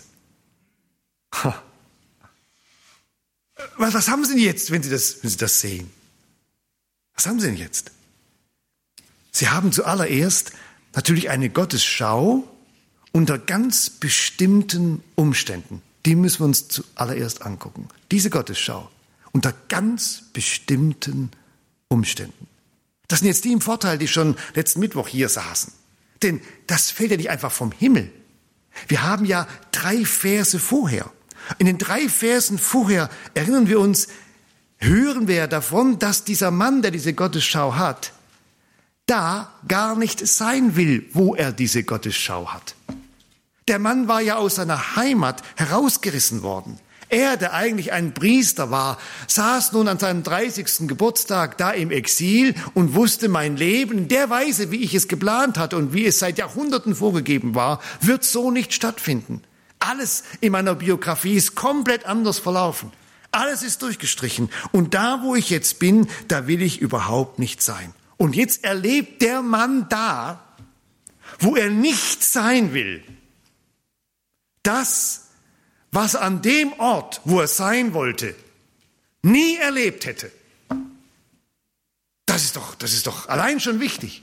Was haben Sie denn jetzt, wenn Sie das sehen? Was haben Sie denn jetzt? Sie haben zuallererst natürlich eine Gottesschau unter ganz bestimmten Umständen. Die müssen wir uns zuallererst angucken. Diese Gottesschau unter ganz bestimmten Umständen. Das sind jetzt die im Vorteil, die schon letzten Mittwoch hier saßen. Denn das fällt ja nicht einfach vom Himmel. Wir haben ja 3 Verse vorher. In den 3 Versen vorher erinnern wir uns, hören wir ja davon, dass dieser Mann, der diese Gottesschau hat, da gar nicht sein will, wo er diese Gottesschau hat. Der Mann war ja aus seiner Heimat herausgerissen worden. Er, der eigentlich ein Priester war, saß nun an seinem 30. Geburtstag da im Exil und wusste, mein Leben in der Weise, wie ich es geplant hatte und wie es seit Jahrhunderten vorgegeben war, wird so nicht stattfinden. Alles in meiner Biografie ist komplett anders verlaufen. Alles ist durchgestrichen. Und da, wo ich jetzt bin, da will ich überhaupt nicht sein. Und jetzt erlebt der Mann da, wo er nicht sein will, das, was an dem Ort, wo er sein wollte, nie erlebt hätte. Das ist doch allein schon wichtig.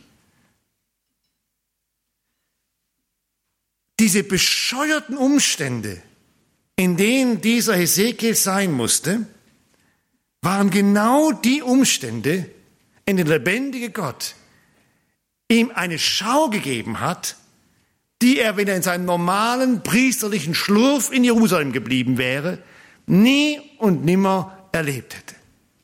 Diese bescheuerten Umstände, in denen dieser Hesekiel sein musste, waren genau die Umstände, in denen der lebendige Gott ihm eine Schau gegeben hat, die er, wenn er in seinem normalen priesterlichen Schlurf in Jerusalem geblieben wäre, nie und nimmer erlebt hätte.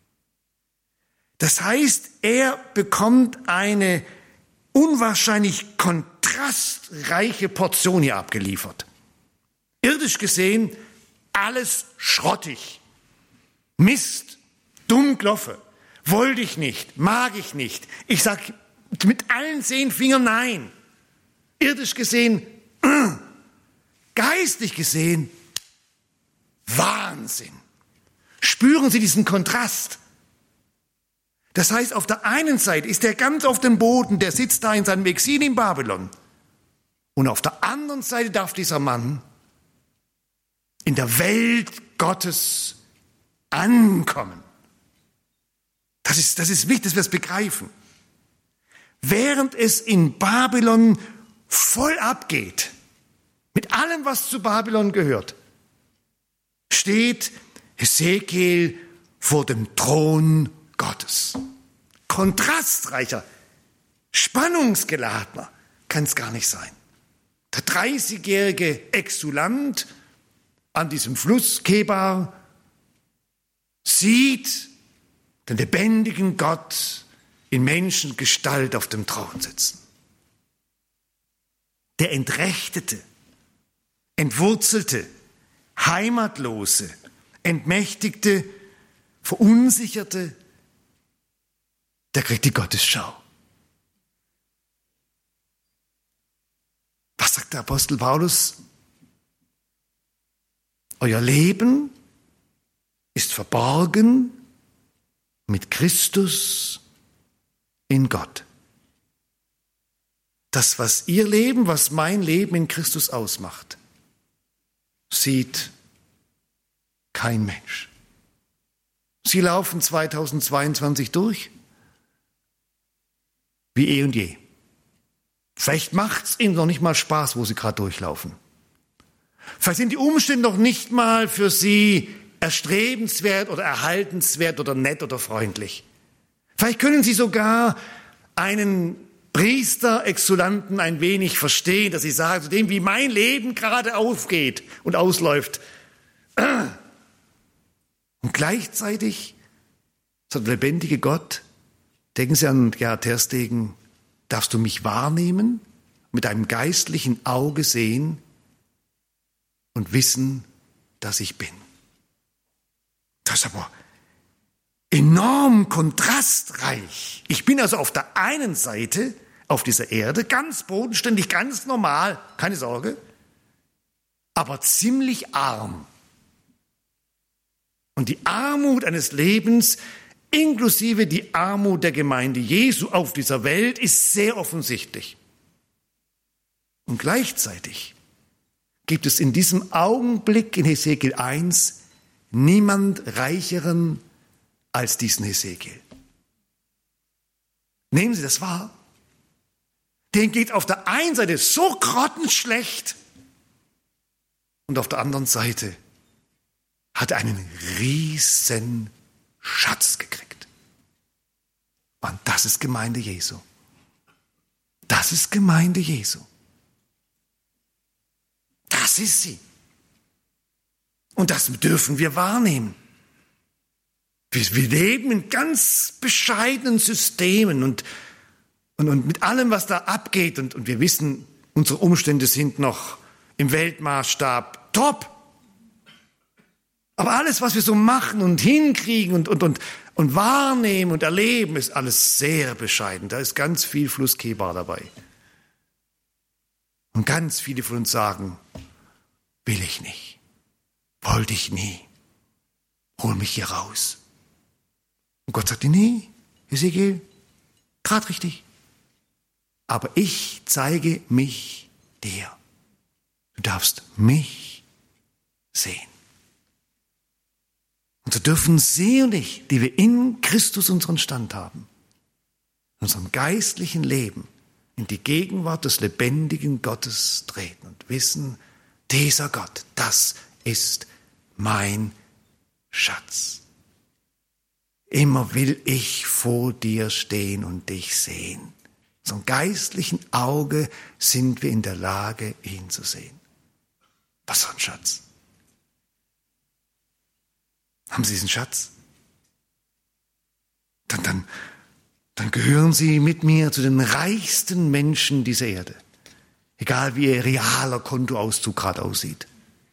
Das heißt, er bekommt eine unwahrscheinlich kontrastreiche Portion hier abgeliefert. Irdisch gesehen, alles schrottig. Mist, dumm Gloffe, wollte ich nicht, mag ich nicht. Ich sag mit allen 10 Fingern nein. Irdisch gesehen, geistlich gesehen, Wahnsinn. Spüren Sie diesen Kontrast? Das heißt, auf der einen Seite ist er ganz auf dem Boden, der sitzt da in seinem Exil in Babylon. Und auf der anderen Seite darf dieser Mann in der Welt Gottes ankommen. Das ist wichtig, dass wir es begreifen. Während es in Babylon voll abgeht, mit allem, was zu Babylon gehört, steht Hesekiel vor dem Thron Gottes. Kontrastreicher, spannungsgeladener kann es gar nicht sein. Der 30-jährige Exulant an diesem Fluss Kebar sieht den lebendigen Gott in Menschengestalt auf dem Thron sitzen. Der Entrechtete, Entwurzelte, Heimatlose, Entmächtigte, Verunsicherte, der kriegt die Gottesschau. Was sagt der Apostel Paulus? Euer Leben ist verborgen mit Christus in Gott. Das, was ihr Leben, was mein Leben in Christus ausmacht, sieht kein Mensch. Sie laufen 2022 durch, wie eh und je. Vielleicht macht es ihnen noch nicht mal Spaß, wo sie gerade durchlaufen. Vielleicht sind die Umstände noch nicht mal für sie erstrebenswert oder erhaltenswert oder nett oder freundlich. Vielleicht können sie sogar einen Priester, Exulanten ein wenig verstehen, dass sie sagen, zu dem, wie mein Leben gerade aufgeht und ausläuft. Und gleichzeitig sagt der lebendige Gott, denken Sie an Gerhard Terstegen, darfst du mich wahrnehmen, mit einem geistlichen Auge sehen und wissen, dass ich bin. Das ist aber enorm kontrastreich. Ich bin also auf der einen Seite auf dieser Erde ganz bodenständig, ganz normal, keine Sorge, aber ziemlich arm. Und die Armut eines Lebens, inklusive die Armut der Gemeinde Jesu auf dieser Welt, ist sehr offensichtlich. Und gleichzeitig gibt es in diesem Augenblick in Hesekiel 1 niemand Reicheren als diesen Hesekiel. Nehmen Sie das wahr? Den geht auf der einen Seite so grottenschlecht und auf der anderen Seite hat er einen riesen Schatz gekriegt. Und das ist Gemeinde Jesu. Das ist Gemeinde Jesu. Das ist sie. Und das dürfen wir wahrnehmen. Wir leben in ganz bescheidenen Systemen und mit allem, was da abgeht. Und wir wissen, unsere Umstände sind noch im Weltmaßstab top. Aber alles, was wir so machen und hinkriegen und wahrnehmen und erleben, ist alles sehr bescheiden. Da ist ganz viel Fluss Kebar dabei. Und ganz viele von uns sagen, will ich nicht, wollte ich nie, hol mich hier raus. Und Gott sagte, nee, Hesekiel, gerade richtig. Aber ich zeige mich dir. Du darfst mich sehen. Und so dürfen Sie und ich, die wir in Christus unseren Stand haben, in unserem geistlichen Leben in die Gegenwart des lebendigen Gottes treten und wissen, dieser Gott, das ist mein Schatz. Immer will ich vor dir stehen und dich sehen. In unserem geistlichen Auge sind wir in der Lage, ihn zu sehen. Was für ein Schatz. Haben Sie diesen Schatz? Dann gehören Sie mit mir zu den reichsten Menschen dieser Erde. Egal wie Ihr realer Kontoauszug gerade aussieht.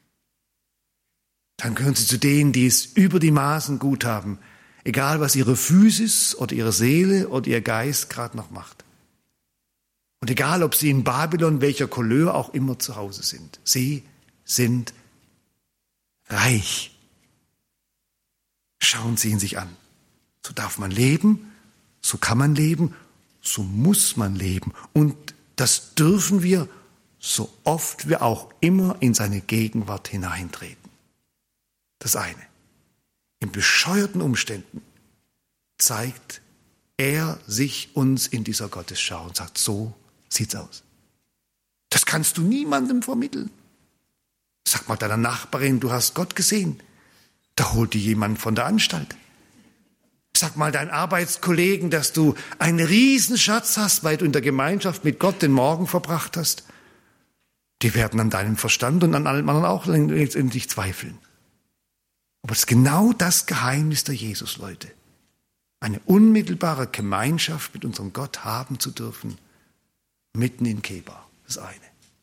Dann gehören Sie zu denen, die es über die Maßen gut haben. Egal was Ihre Physis oder Ihre Seele oder Ihr Geist gerade noch macht. Und egal ob Sie in Babylon, welcher Couleur auch immer zu Hause sind. Sie sind reich. Schauen Sie ihn sich an. So darf man leben, so kann man leben, so muss man leben. Und das dürfen wir, so oft wir auch immer in seine Gegenwart hineintreten. Das eine. In bescheuerten Umständen zeigt er sich uns in dieser Gottesschau und sagt, so sieht's aus. Das kannst du niemandem vermitteln. Sag mal deiner Nachbarin, du hast Gott gesehen. Da holt die jemand von der Anstalt. Sag mal deinen Arbeitskollegen, dass du einen Riesenschatz hast, weil du in der Gemeinschaft mit Gott den Morgen verbracht hast. Die werden an deinem Verstand und an allem anderen auch letztendlich zweifeln. Aber es ist genau das Geheimnis der Jesus, Leute. Eine unmittelbare Gemeinschaft mit unserem Gott haben zu dürfen, mitten in Kebar. Das eine.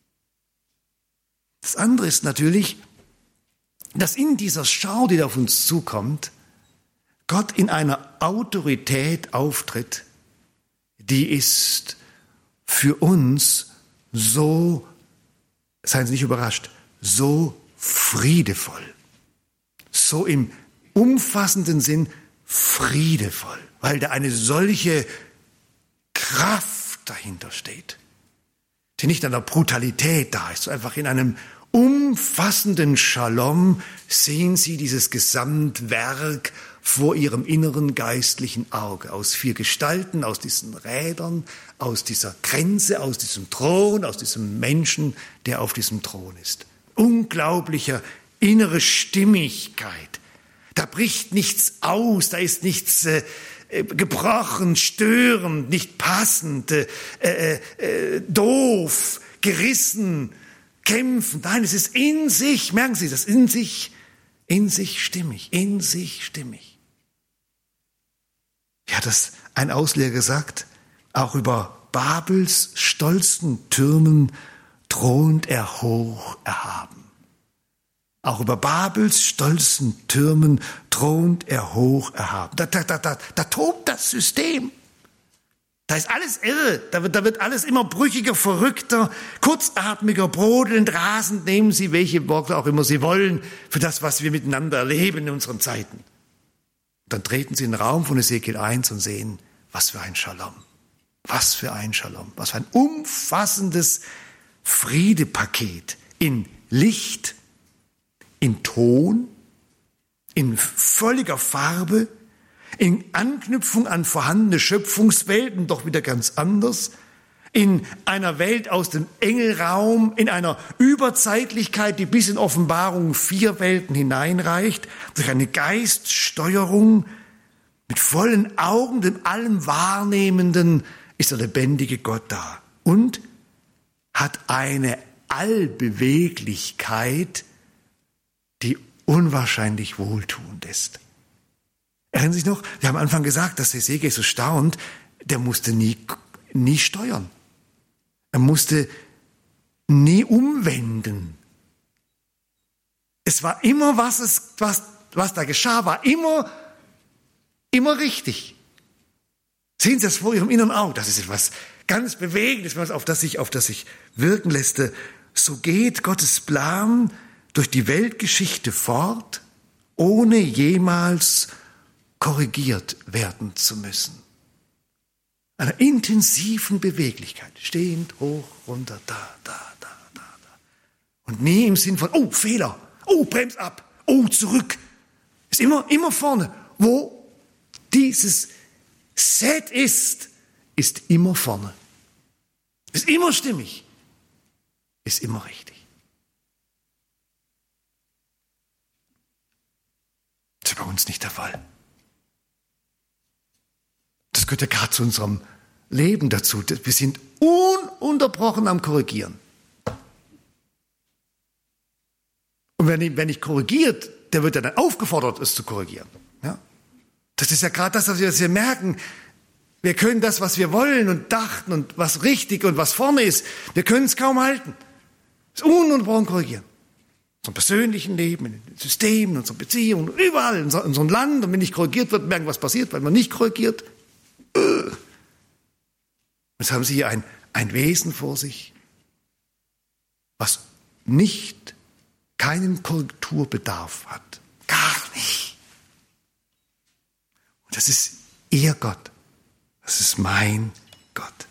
Das andere ist natürlich, dass in dieser Schau, die auf uns zukommt, Gott in einer Autorität auftritt, die ist für uns so, seien Sie nicht überrascht, so friedevoll, so im umfassenden Sinn friedevoll, weil da eine solche Kraft dahinter steht, die nicht an der Brutalität da ist, einfach in einem umfassenden Shalom sehen Sie dieses Gesamtwerk vor Ihrem inneren geistlichen Auge. Aus 4 Gestalten, aus diesen Rädern, aus dieser Grenze, aus diesem Thron, aus diesem Menschen, der auf diesem Thron ist. unglaublicher innere Stimmigkeit. Da bricht nichts aus, da ist nichts gebrochen, störend, nicht passend, doof, gerissen, kämpfend. Nein, es ist in sich, merken Sie das, in sich stimmig, in sich stimmig. Wie hat das ein Ausleger gesagt? Auch über Babels stolzen Türmen thront er hoch erhaben. Auch über Babels stolzen Türmen thront er hoch erhaben. Da tobt das System. Da ist alles irre. Da wird alles immer brüchiger, verrückter, kurzatmiger, brodelnd, rasend. Nehmen Sie welche Worte auch immer Sie wollen für das, was wir miteinander erleben in unseren Zeiten. Dann treten Sie in den Raum von Ezekiel 1 und sehen, was für ein Shalom. Was für ein Shalom. Was für ein umfassendes Friedepaket in Licht, in Ton, in völliger Farbe, in Anknüpfung an vorhandene Schöpfungswelten, doch wieder ganz anders, in einer Welt aus dem Engelraum, in einer Überzeitlichkeit, die bis in Offenbarung 4 Welten hineinreicht, durch eine Geiststeuerung, mit vollen Augen, dem allem Wahrnehmenden, ist der lebendige Gott da und hat eine Allbeweglichkeit, die unwahrscheinlich wohltuend ist. Erinnern Sie sich noch? Wir haben am Anfang gesagt, dass Ezekiel so staunt, der musste nie steuern. Er musste nie umwenden. Es war immer, was da geschah, war immer richtig. Sehen Sie das vor Ihrem inneren Auge? Das ist etwas ganz Bewegendes, auf das sich wirken lässt. So geht Gottes Plan durch die Weltgeschichte fort, ohne jemals korrigiert werden zu müssen. Einer intensiven Beweglichkeit, stehend, hoch, runter, da. Und nie im Sinn von, oh, Fehler, oh, brems ab, oh, zurück. Ist immer vorne. Wo dieses Set ist immer vorne. Ist immer stimmig. Ist immer richtig. Das ist bei uns nicht der Fall. Das gehört ja gerade zu unserem Leben dazu. Wir sind ununterbrochen am Korrigieren. Und wenn nicht korrigiert, der wird ja dann aufgefordert, es zu korrigieren. Ja? Das ist ja gerade das, was wir merken. Wir können das, was wir wollen und dachten und was richtig und was vorne ist, wir können es kaum halten. Es ist ununterbrochen korrigieren. In unserem persönlichen Leben, in den Systemen, in unseren Beziehungen, überall, in unserem Land. Und wenn nicht korrigiert wird, merken, was passiert, weil man nicht korrigiert. Jetzt haben Sie hier ein Wesen vor sich, was keinen Korrekturbedarf hat. Gar nicht. Und das ist Ihr Gott. Das ist mein Gott.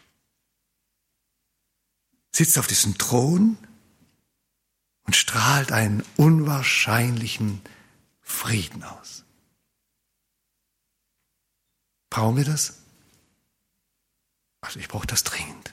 Sitzt auf diesem Thron und strahlt einen unwahrscheinlichen Frieden aus. Brauchen wir das? Also ich brauche das dringend.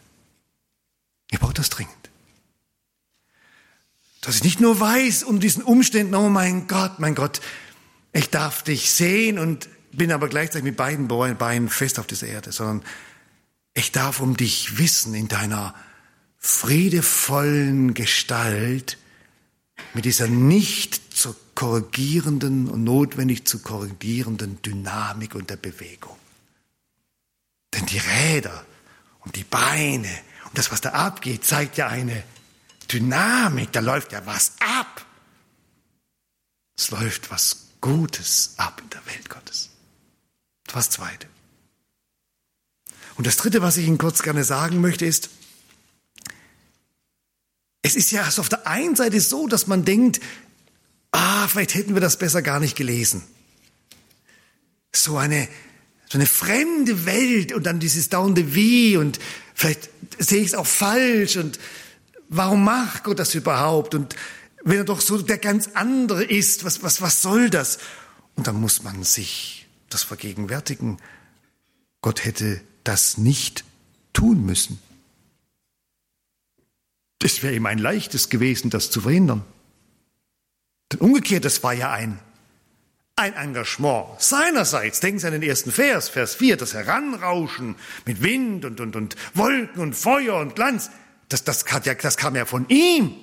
Dass ich nicht nur weiß um diesen Umständen, oh mein Gott, ich darf dich sehen und bin aber gleichzeitig mit beiden Beinen fest auf dieser Erde, sondern ich darf um dich wissen in deiner friedevollen Gestalt, mit dieser nicht zu korrigierenden und notwendig zu korrigierenden Dynamik und der Bewegung. Denn die Räder und die Beine und das, was da abgeht, zeigt ja eine Dynamik, da läuft ja was ab. Es läuft was Gutes ab in der Welt Gottes. Das war das Zweite. Und das Dritte, was ich Ihnen kurz gerne sagen möchte, ist, es ist ja auf der einen Seite so, dass man denkt, vielleicht hätten wir das besser gar nicht gelesen. So eine fremde Welt und dann dieses dauernde Wie und vielleicht sehe ich es auch falsch und warum macht Gott das überhaupt? Und wenn er doch so der ganz andere ist, was soll das? Und dann muss man sich das vergegenwärtigen. Gott hätte das nicht tun müssen. Das wäre ihm ein leichtes gewesen, das zu verhindern. Denn umgekehrt, das war ja ein Engagement seinerseits. Denken Sie an den ersten Vers 4, das Heranrauschen mit Wind und Wolken und Feuer und Glanz. Das kam ja von ihm.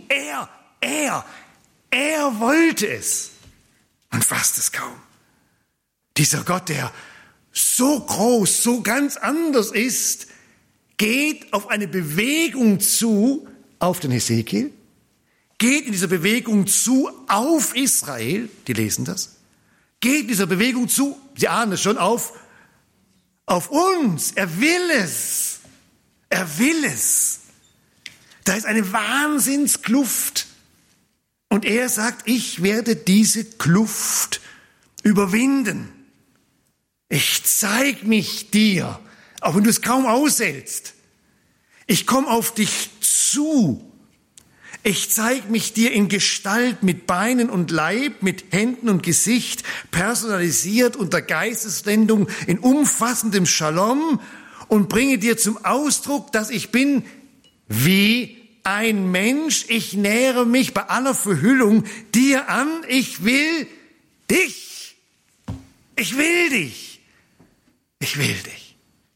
Er wollte es. Man fasst es kaum. Dieser Gott, der so groß, so ganz anders ist, geht auf eine Bewegung zu, auf den Hesekiel, geht in dieser Bewegung zu auf Israel, die lesen das, geht in dieser Bewegung zu, Sie ahnen es schon, auf uns. Er will es. Er will es. Da ist eine Wahnsinnskluft. Und er sagt, ich werde diese Kluft überwinden. Ich zeig mich dir, auch wenn du es kaum aushältst. Ich komme auf dich zu. Ich zeig mich dir in Gestalt mit Beinen und Leib, mit Händen und Gesicht, personalisiert unter Geistesblendung, in umfassendem Shalom und bringe dir zum Ausdruck, dass ich bin wie ein Mensch. Ich nähere mich bei aller Verhüllung dir an. Ich will dich. Ich will dich. Ich will dich.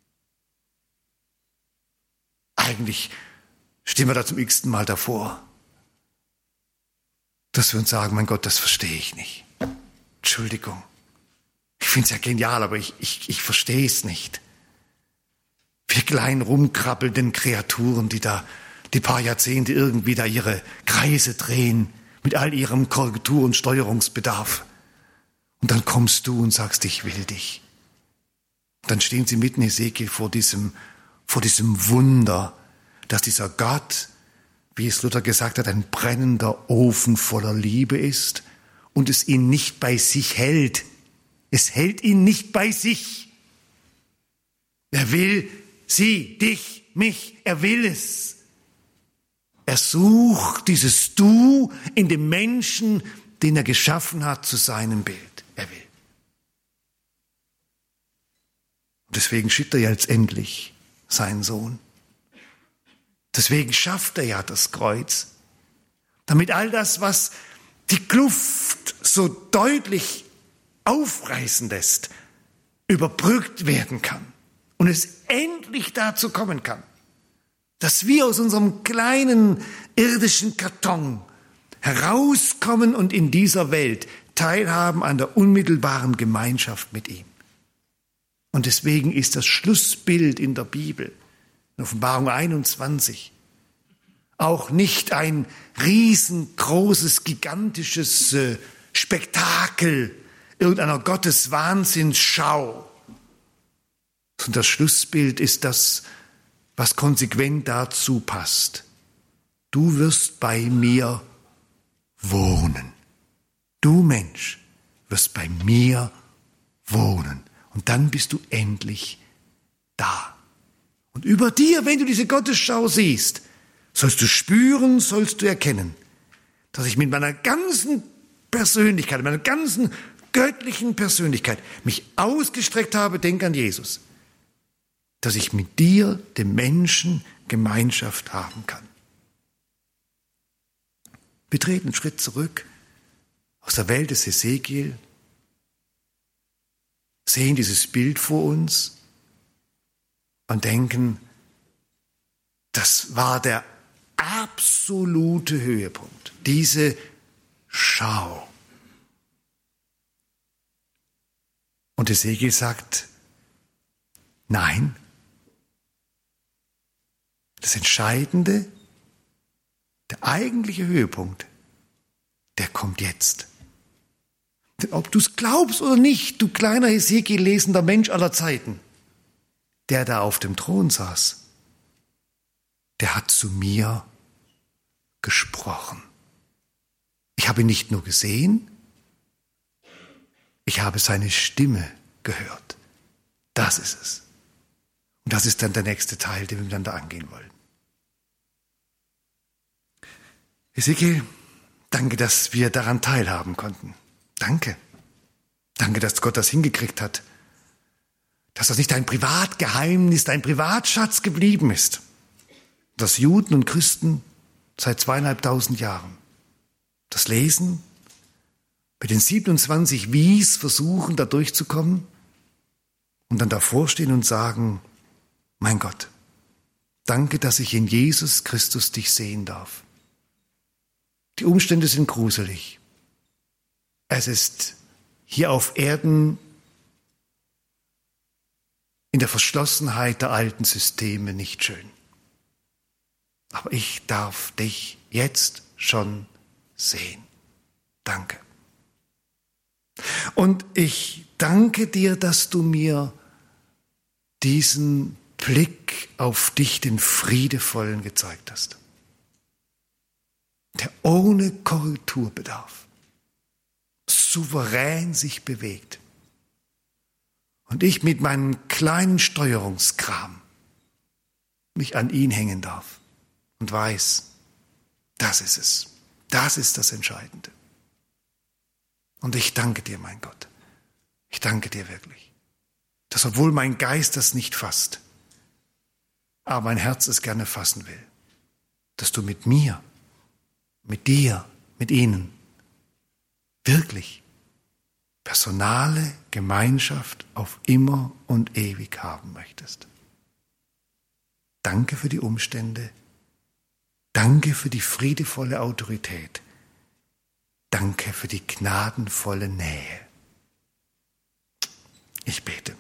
Eigentlich stehen wir da zum x-ten Mal davor, dass wir uns sagen, mein Gott, das verstehe ich nicht. Entschuldigung. Ich finde es ja genial, aber ich verstehe es nicht. Wir kleinen rumkrabbelnden Kreaturen, die da die paar Jahrzehnte irgendwie da ihre Kreise drehen mit all ihrem Korrektur- und Steuerungsbedarf. Und dann kommst du und sagst, ich will dich. Und dann stehen sie mitten in Hesekiel vor diesem Wunder, dass dieser Gott, wie es Luther gesagt hat, ein brennender Ofen voller Liebe ist und es ihn nicht bei sich hält. Es hält ihn nicht bei sich. Er will sie, dich, mich, er will es. Er sucht dieses Du in dem Menschen, den er geschaffen hat, zu seinem Bild. Er will. Und deswegen schickt er ja jetzt endlich seinen Sohn. Deswegen schafft er ja das Kreuz, damit all das, was die Kluft so deutlich aufreißen lässt, überbrückt werden kann und es endlich dazu kommen kann, dass wir aus unserem kleinen irdischen Karton herauskommen und in dieser Welt teilhaben an der unmittelbaren Gemeinschaft mit ihm. Und deswegen ist das Schlussbild in der Bibel, in Offenbarung 21, auch nicht ein riesengroßes, gigantisches Spektakel irgendeiner Gotteswahnsinnsschau, sondern das Schlussbild ist das, was konsequent dazu passt. Du wirst bei mir wohnen. Du Mensch wirst bei mir wohnen. Und dann bist du endlich da. Und über dir, wenn du diese Gottesschau siehst, sollst du spüren, sollst du erkennen, dass ich mit meiner ganzen Persönlichkeit, meiner ganzen göttlichen Persönlichkeit mich ausgestreckt habe, denk an Jesus, dass ich mit dir, dem Menschen, Gemeinschaft haben kann. Wir treten einen Schritt zurück aus der Welt des Hesekiel, sehen dieses Bild vor uns und denken, das war der absolute Höhepunkt, diese Schau. Und Hesekiel sagt, nein, das Entscheidende, der eigentliche Höhepunkt, der kommt jetzt. Denn ob du es glaubst oder nicht, du kleiner Hesekiel lesender Mensch aller Zeiten, der da auf dem Thron saß, der hat zu mir gesprochen. Ich habe ihn nicht nur gesehen, ich habe seine Stimme gehört. Das ist es. Und das ist dann der nächste Teil, den wir miteinander angehen wollen. Hesekiel, danke, dass wir daran teilhaben konnten. Danke. Danke, dass Gott das hingekriegt hat. Dass das nicht ein Privatgeheimnis, ein Privatschatz geblieben ist. Dass Juden und Christen seit 2500 Jahren. Das Lesen, mit den 27 Wies versuchen, da durchzukommen und dann davor stehen und sagen, mein Gott, danke, dass ich in Jesus Christus dich sehen darf. Die Umstände sind gruselig. Es ist hier auf Erden in der Verschlossenheit der alten Systeme nicht schön. Aber ich darf dich jetzt schon sehen. Danke. Und ich danke dir, dass du mir diesen Blick auf dich, den Friedevollen, gezeigt hast, der ohne Korrekturbedarf souverän sich bewegt und ich mit meinem kleinen Steuerungskram mich an ihn hängen darf und weiß, das ist es, das ist das Entscheidende. Und ich danke dir, mein Gott, ich danke dir wirklich, dass obwohl mein Geist das nicht fasst, aber mein Herz es gerne fassen will, dass du mit mir, mit dir, mit ihnen wirklich personale Gemeinschaft auf immer und ewig haben möchtest. Danke für die Umstände, danke für die friedevolle Autorität, danke für die gnadenvolle Nähe. Ich bete.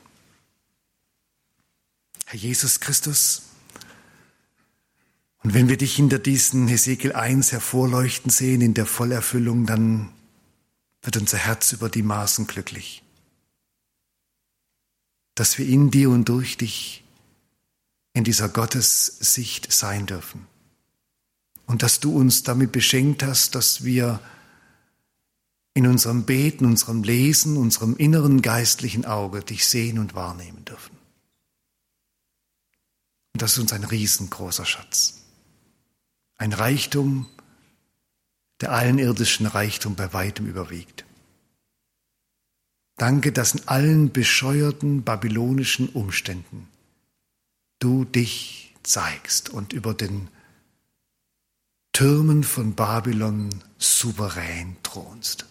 Herr Jesus Christus, und wenn wir dich hinter diesen Hesekiel 1 hervorleuchten sehen in der Vollerfüllung, dann wird unser Herz über die Maßen glücklich, dass wir in dir und durch dich in dieser Gottessicht sein dürfen und dass du uns damit beschenkt hast, dass wir in unserem Beten, unserem Lesen, unserem inneren geistlichen Auge dich sehen und wahrnehmen dürfen. Und das ist uns ein riesengroßer Schatz. Ein Reichtum, der allen irdischen Reichtum bei weitem überwiegt. Danke, dass in allen bescheuerten babylonischen Umständen du dich zeigst und über den Türmen von Babylon souverän thronst.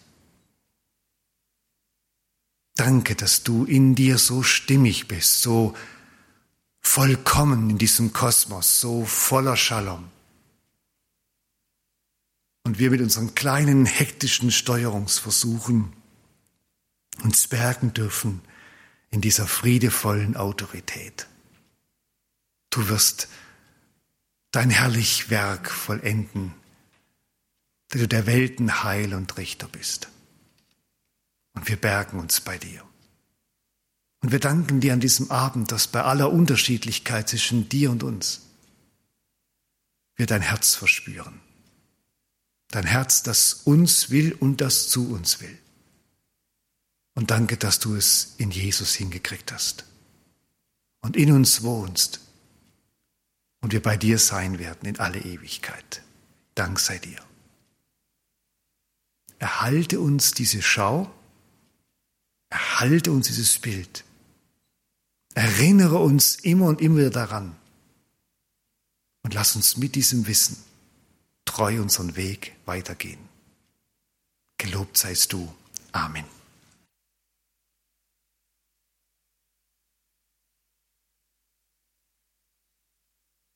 Danke, dass du in dir so stimmig bist, so vollkommen in diesem Kosmos, so voller Shalom. Und wir mit unseren kleinen hektischen Steuerungsversuchen uns bergen dürfen in dieser friedevollen Autorität. Du wirst dein herrlich Werk vollenden, da du der Welten Heil und Richter bist. Und wir bergen uns bei dir. Und wir danken dir an diesem Abend, dass bei aller Unterschiedlichkeit zwischen dir und uns wir dein Herz verspüren. Dein Herz, das uns will und das zu uns will. Und danke, dass du es in Jesus hingekriegt hast und in uns wohnst und wir bei dir sein werden in alle Ewigkeit. Dank sei dir. Erhalte uns diese Schau, erhalte uns dieses Bild. Erinnere uns immer und immer wieder daran und lass uns mit diesem Wissen treu unseren Weg weitergehen. Gelobt seist du. Amen.